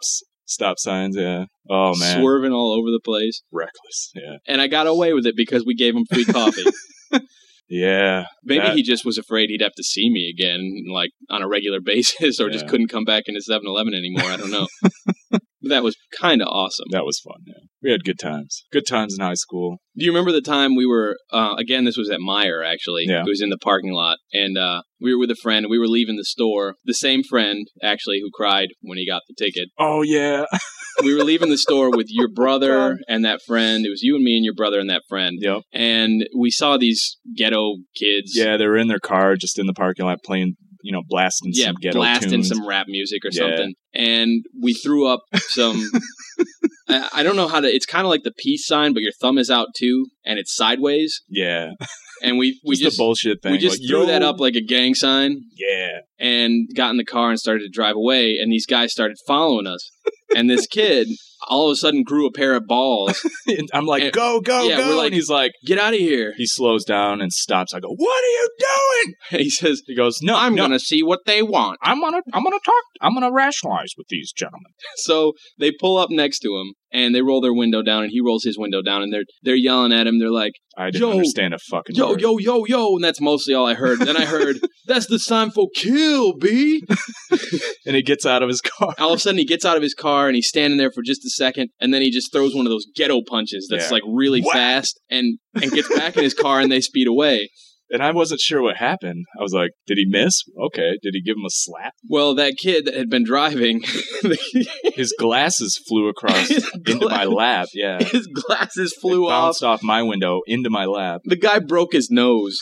Speaker 4: Stop signs, yeah. Oh, man.
Speaker 2: Swerving all over the place.
Speaker 4: Reckless, yeah.
Speaker 2: And I got away with it because we gave him free coffee.
Speaker 4: Yeah.
Speaker 2: Maybe
Speaker 4: that...
Speaker 2: he just was afraid he'd have to see me again, like, on a regular basis, or yeah. just couldn't come back into seven eleven anymore. I don't know. That was kind of awesome.
Speaker 4: That was fun, yeah. We had good times. Good times in high school.
Speaker 2: Do you remember the time we were, uh, again, this was at Meijer, actually.
Speaker 4: Yeah.
Speaker 2: It was in the parking lot. And uh, we were with a friend. We were leaving the store. The same friend, actually, who cried when he got the ticket.
Speaker 4: Oh, yeah.
Speaker 2: We were leaving the store with your brother and that friend. It was you and me and your brother and that friend.
Speaker 4: Yep.
Speaker 2: And we saw these ghetto kids.
Speaker 4: Yeah, they were in their car just in the parking lot playing, you know, blasting
Speaker 2: yeah,
Speaker 4: some ghetto
Speaker 2: blasting
Speaker 4: tunes.
Speaker 2: some rap music or
Speaker 4: yeah.
Speaker 2: something. And we threw up some... I, I don't know how to... It's kind of like the peace sign, but your thumb is out too, and it's sideways.
Speaker 4: Yeah.
Speaker 2: And we, we
Speaker 4: just,
Speaker 2: just...
Speaker 4: a bullshit thing.
Speaker 2: We just
Speaker 4: like,
Speaker 2: threw
Speaker 4: Yo.
Speaker 2: that up like a gang sign.
Speaker 4: Yeah.
Speaker 2: And got in the car and started to drive away, and these guys started following us. And this kid... all of a sudden grew a pair of balls.
Speaker 4: I'm like, and, go, go,
Speaker 2: yeah,
Speaker 4: go.
Speaker 2: We're like,
Speaker 4: and he's like,
Speaker 2: get out of here.
Speaker 4: He slows down and stops. I go, what are you doing?
Speaker 2: And he says,
Speaker 4: he goes, no,
Speaker 2: I'm
Speaker 4: no.
Speaker 2: going to see what they want.
Speaker 4: I'm going to, I'm going to talk. I'm going to rationalize with these gentlemen.
Speaker 2: So they pull up next to him and they roll their window down and he rolls his window down and they're, they're yelling at him. They're like,
Speaker 4: I didn't
Speaker 2: yo,
Speaker 4: understand a fucking
Speaker 2: yo,
Speaker 4: word.
Speaker 2: yo, yo, yo. And that's mostly all I heard. Then I heard, that's the sign for kill, B.
Speaker 4: And he gets out of his car.
Speaker 2: All of a sudden he gets out of his car and he's standing there for just a second. And then he just throws one of those ghetto punches that's
Speaker 4: yeah.
Speaker 2: like really
Speaker 4: what?
Speaker 2: fast and, and gets back in his car and they speed away.
Speaker 4: And I wasn't sure what happened. I was like, did he miss? Okay. Did he give him a slap?
Speaker 2: Well, that kid that had been driving...
Speaker 4: his glasses flew across into gla- my lap. Yeah.
Speaker 2: His glasses flew
Speaker 4: it bounced
Speaker 2: off.
Speaker 4: off my window into my lap.
Speaker 2: The guy broke his nose.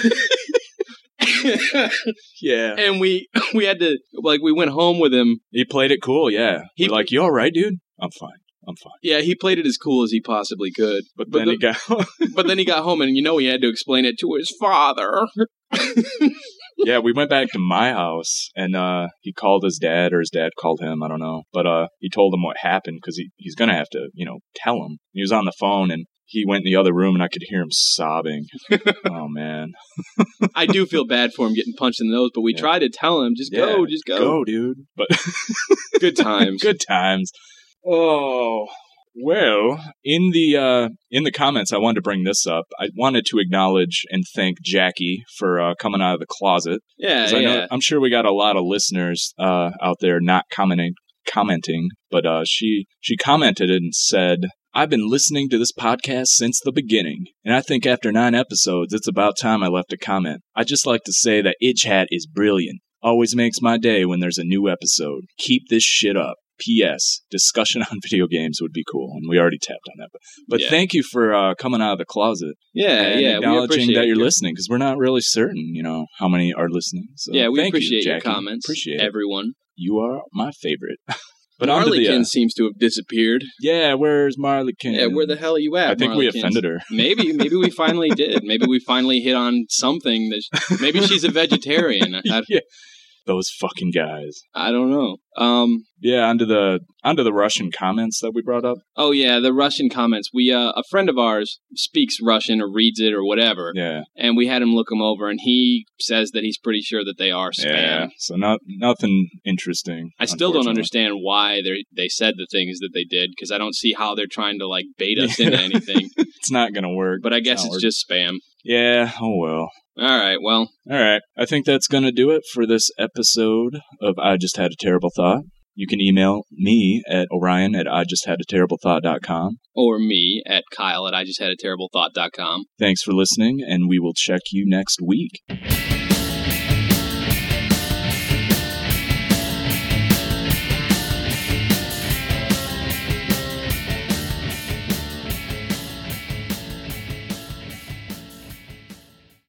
Speaker 4: Yeah.
Speaker 2: And we we had to... Like, we went home with him.
Speaker 4: He played it cool, yeah. He We're like, you all right, dude? I'm fine. I'm fine.
Speaker 2: Yeah, he played it as cool as he possibly could.
Speaker 4: But, but then the, he got home.
Speaker 2: But then he got home, and you know he had to explain it to his father.
Speaker 4: Yeah, we went back to my house, and uh, he called his dad, or his dad called him, I don't know. But uh, he told him what happened, because he, he's going to have to, you know, tell him. He was on the phone, and he went in the other room, and I could hear him sobbing. Oh, man.
Speaker 2: I do feel bad for him getting punched in the nose, but we yeah. tried to tell him, just
Speaker 4: yeah,
Speaker 2: go, just go.
Speaker 4: Go, dude. But
Speaker 2: Good times.
Speaker 4: Good times. Oh, well, in the uh, in the comments, I wanted to bring this up. I wanted to acknowledge and thank Jackie for uh, coming out of the closet.
Speaker 2: Yeah,
Speaker 4: I
Speaker 2: yeah.
Speaker 4: know, I'm sure we got a lot of listeners uh, out there not commenting, commenting, but uh, she she commented and said, I've been listening to this podcast since the beginning, and I think after nine episodes, it's about time I left a comment. I'd just like to say that Itch Hat is brilliant. Always makes my day when there's a new episode. Keep this shit up. P S. Discussion on video games would be cool, and we already tapped on that. But, but
Speaker 2: yeah.
Speaker 4: thank you for uh, coming out of the closet.
Speaker 2: Yeah,
Speaker 4: and
Speaker 2: yeah.
Speaker 4: acknowledging
Speaker 2: we
Speaker 4: that you're
Speaker 2: your...
Speaker 4: listening, because we're not really certain, you know, how many are listening. So
Speaker 2: yeah, we
Speaker 4: thank
Speaker 2: appreciate
Speaker 4: you,
Speaker 2: your
Speaker 4: Jackie.
Speaker 2: comments.
Speaker 4: Appreciate
Speaker 2: everyone.
Speaker 4: It. You are my favorite. But
Speaker 2: Marleykin
Speaker 4: uh,
Speaker 2: seems to have disappeared.
Speaker 4: Yeah, where's Marleykin?
Speaker 2: Yeah, where the hell are you at?
Speaker 4: I think we offended her.
Speaker 2: Maybe, maybe we finally did. Maybe we finally hit on something that. Maybe she's a vegetarian. I,
Speaker 4: yeah. Those fucking guys.
Speaker 2: I don't know. Um,
Speaker 4: yeah, onto the onto the Russian comments that we brought up.
Speaker 2: Oh yeah, the Russian comments. We uh, a friend of ours speaks Russian or reads it or whatever.
Speaker 4: Yeah.
Speaker 2: And we had him look them over, and he says that he's pretty sure that they are spam.
Speaker 4: Yeah. So not nothing interesting.
Speaker 2: I still don't understand why they they said the things that they did, because I don't see how they're trying to like bait us into anything.
Speaker 4: It's not gonna work.
Speaker 2: But I guess
Speaker 4: it's,
Speaker 2: it's
Speaker 4: work.
Speaker 2: just spam.
Speaker 4: Yeah. Oh well.
Speaker 2: All right, well.
Speaker 4: All right. I think that's going to do it for this episode of I Just Had a Terrible Thought. You can email me at Orion at I Just Had a Terrible Thought dot com.
Speaker 2: Or me at Kyle at I Just Had a Terrible Thought dot com.
Speaker 4: Thanks for listening, and we will check you next week.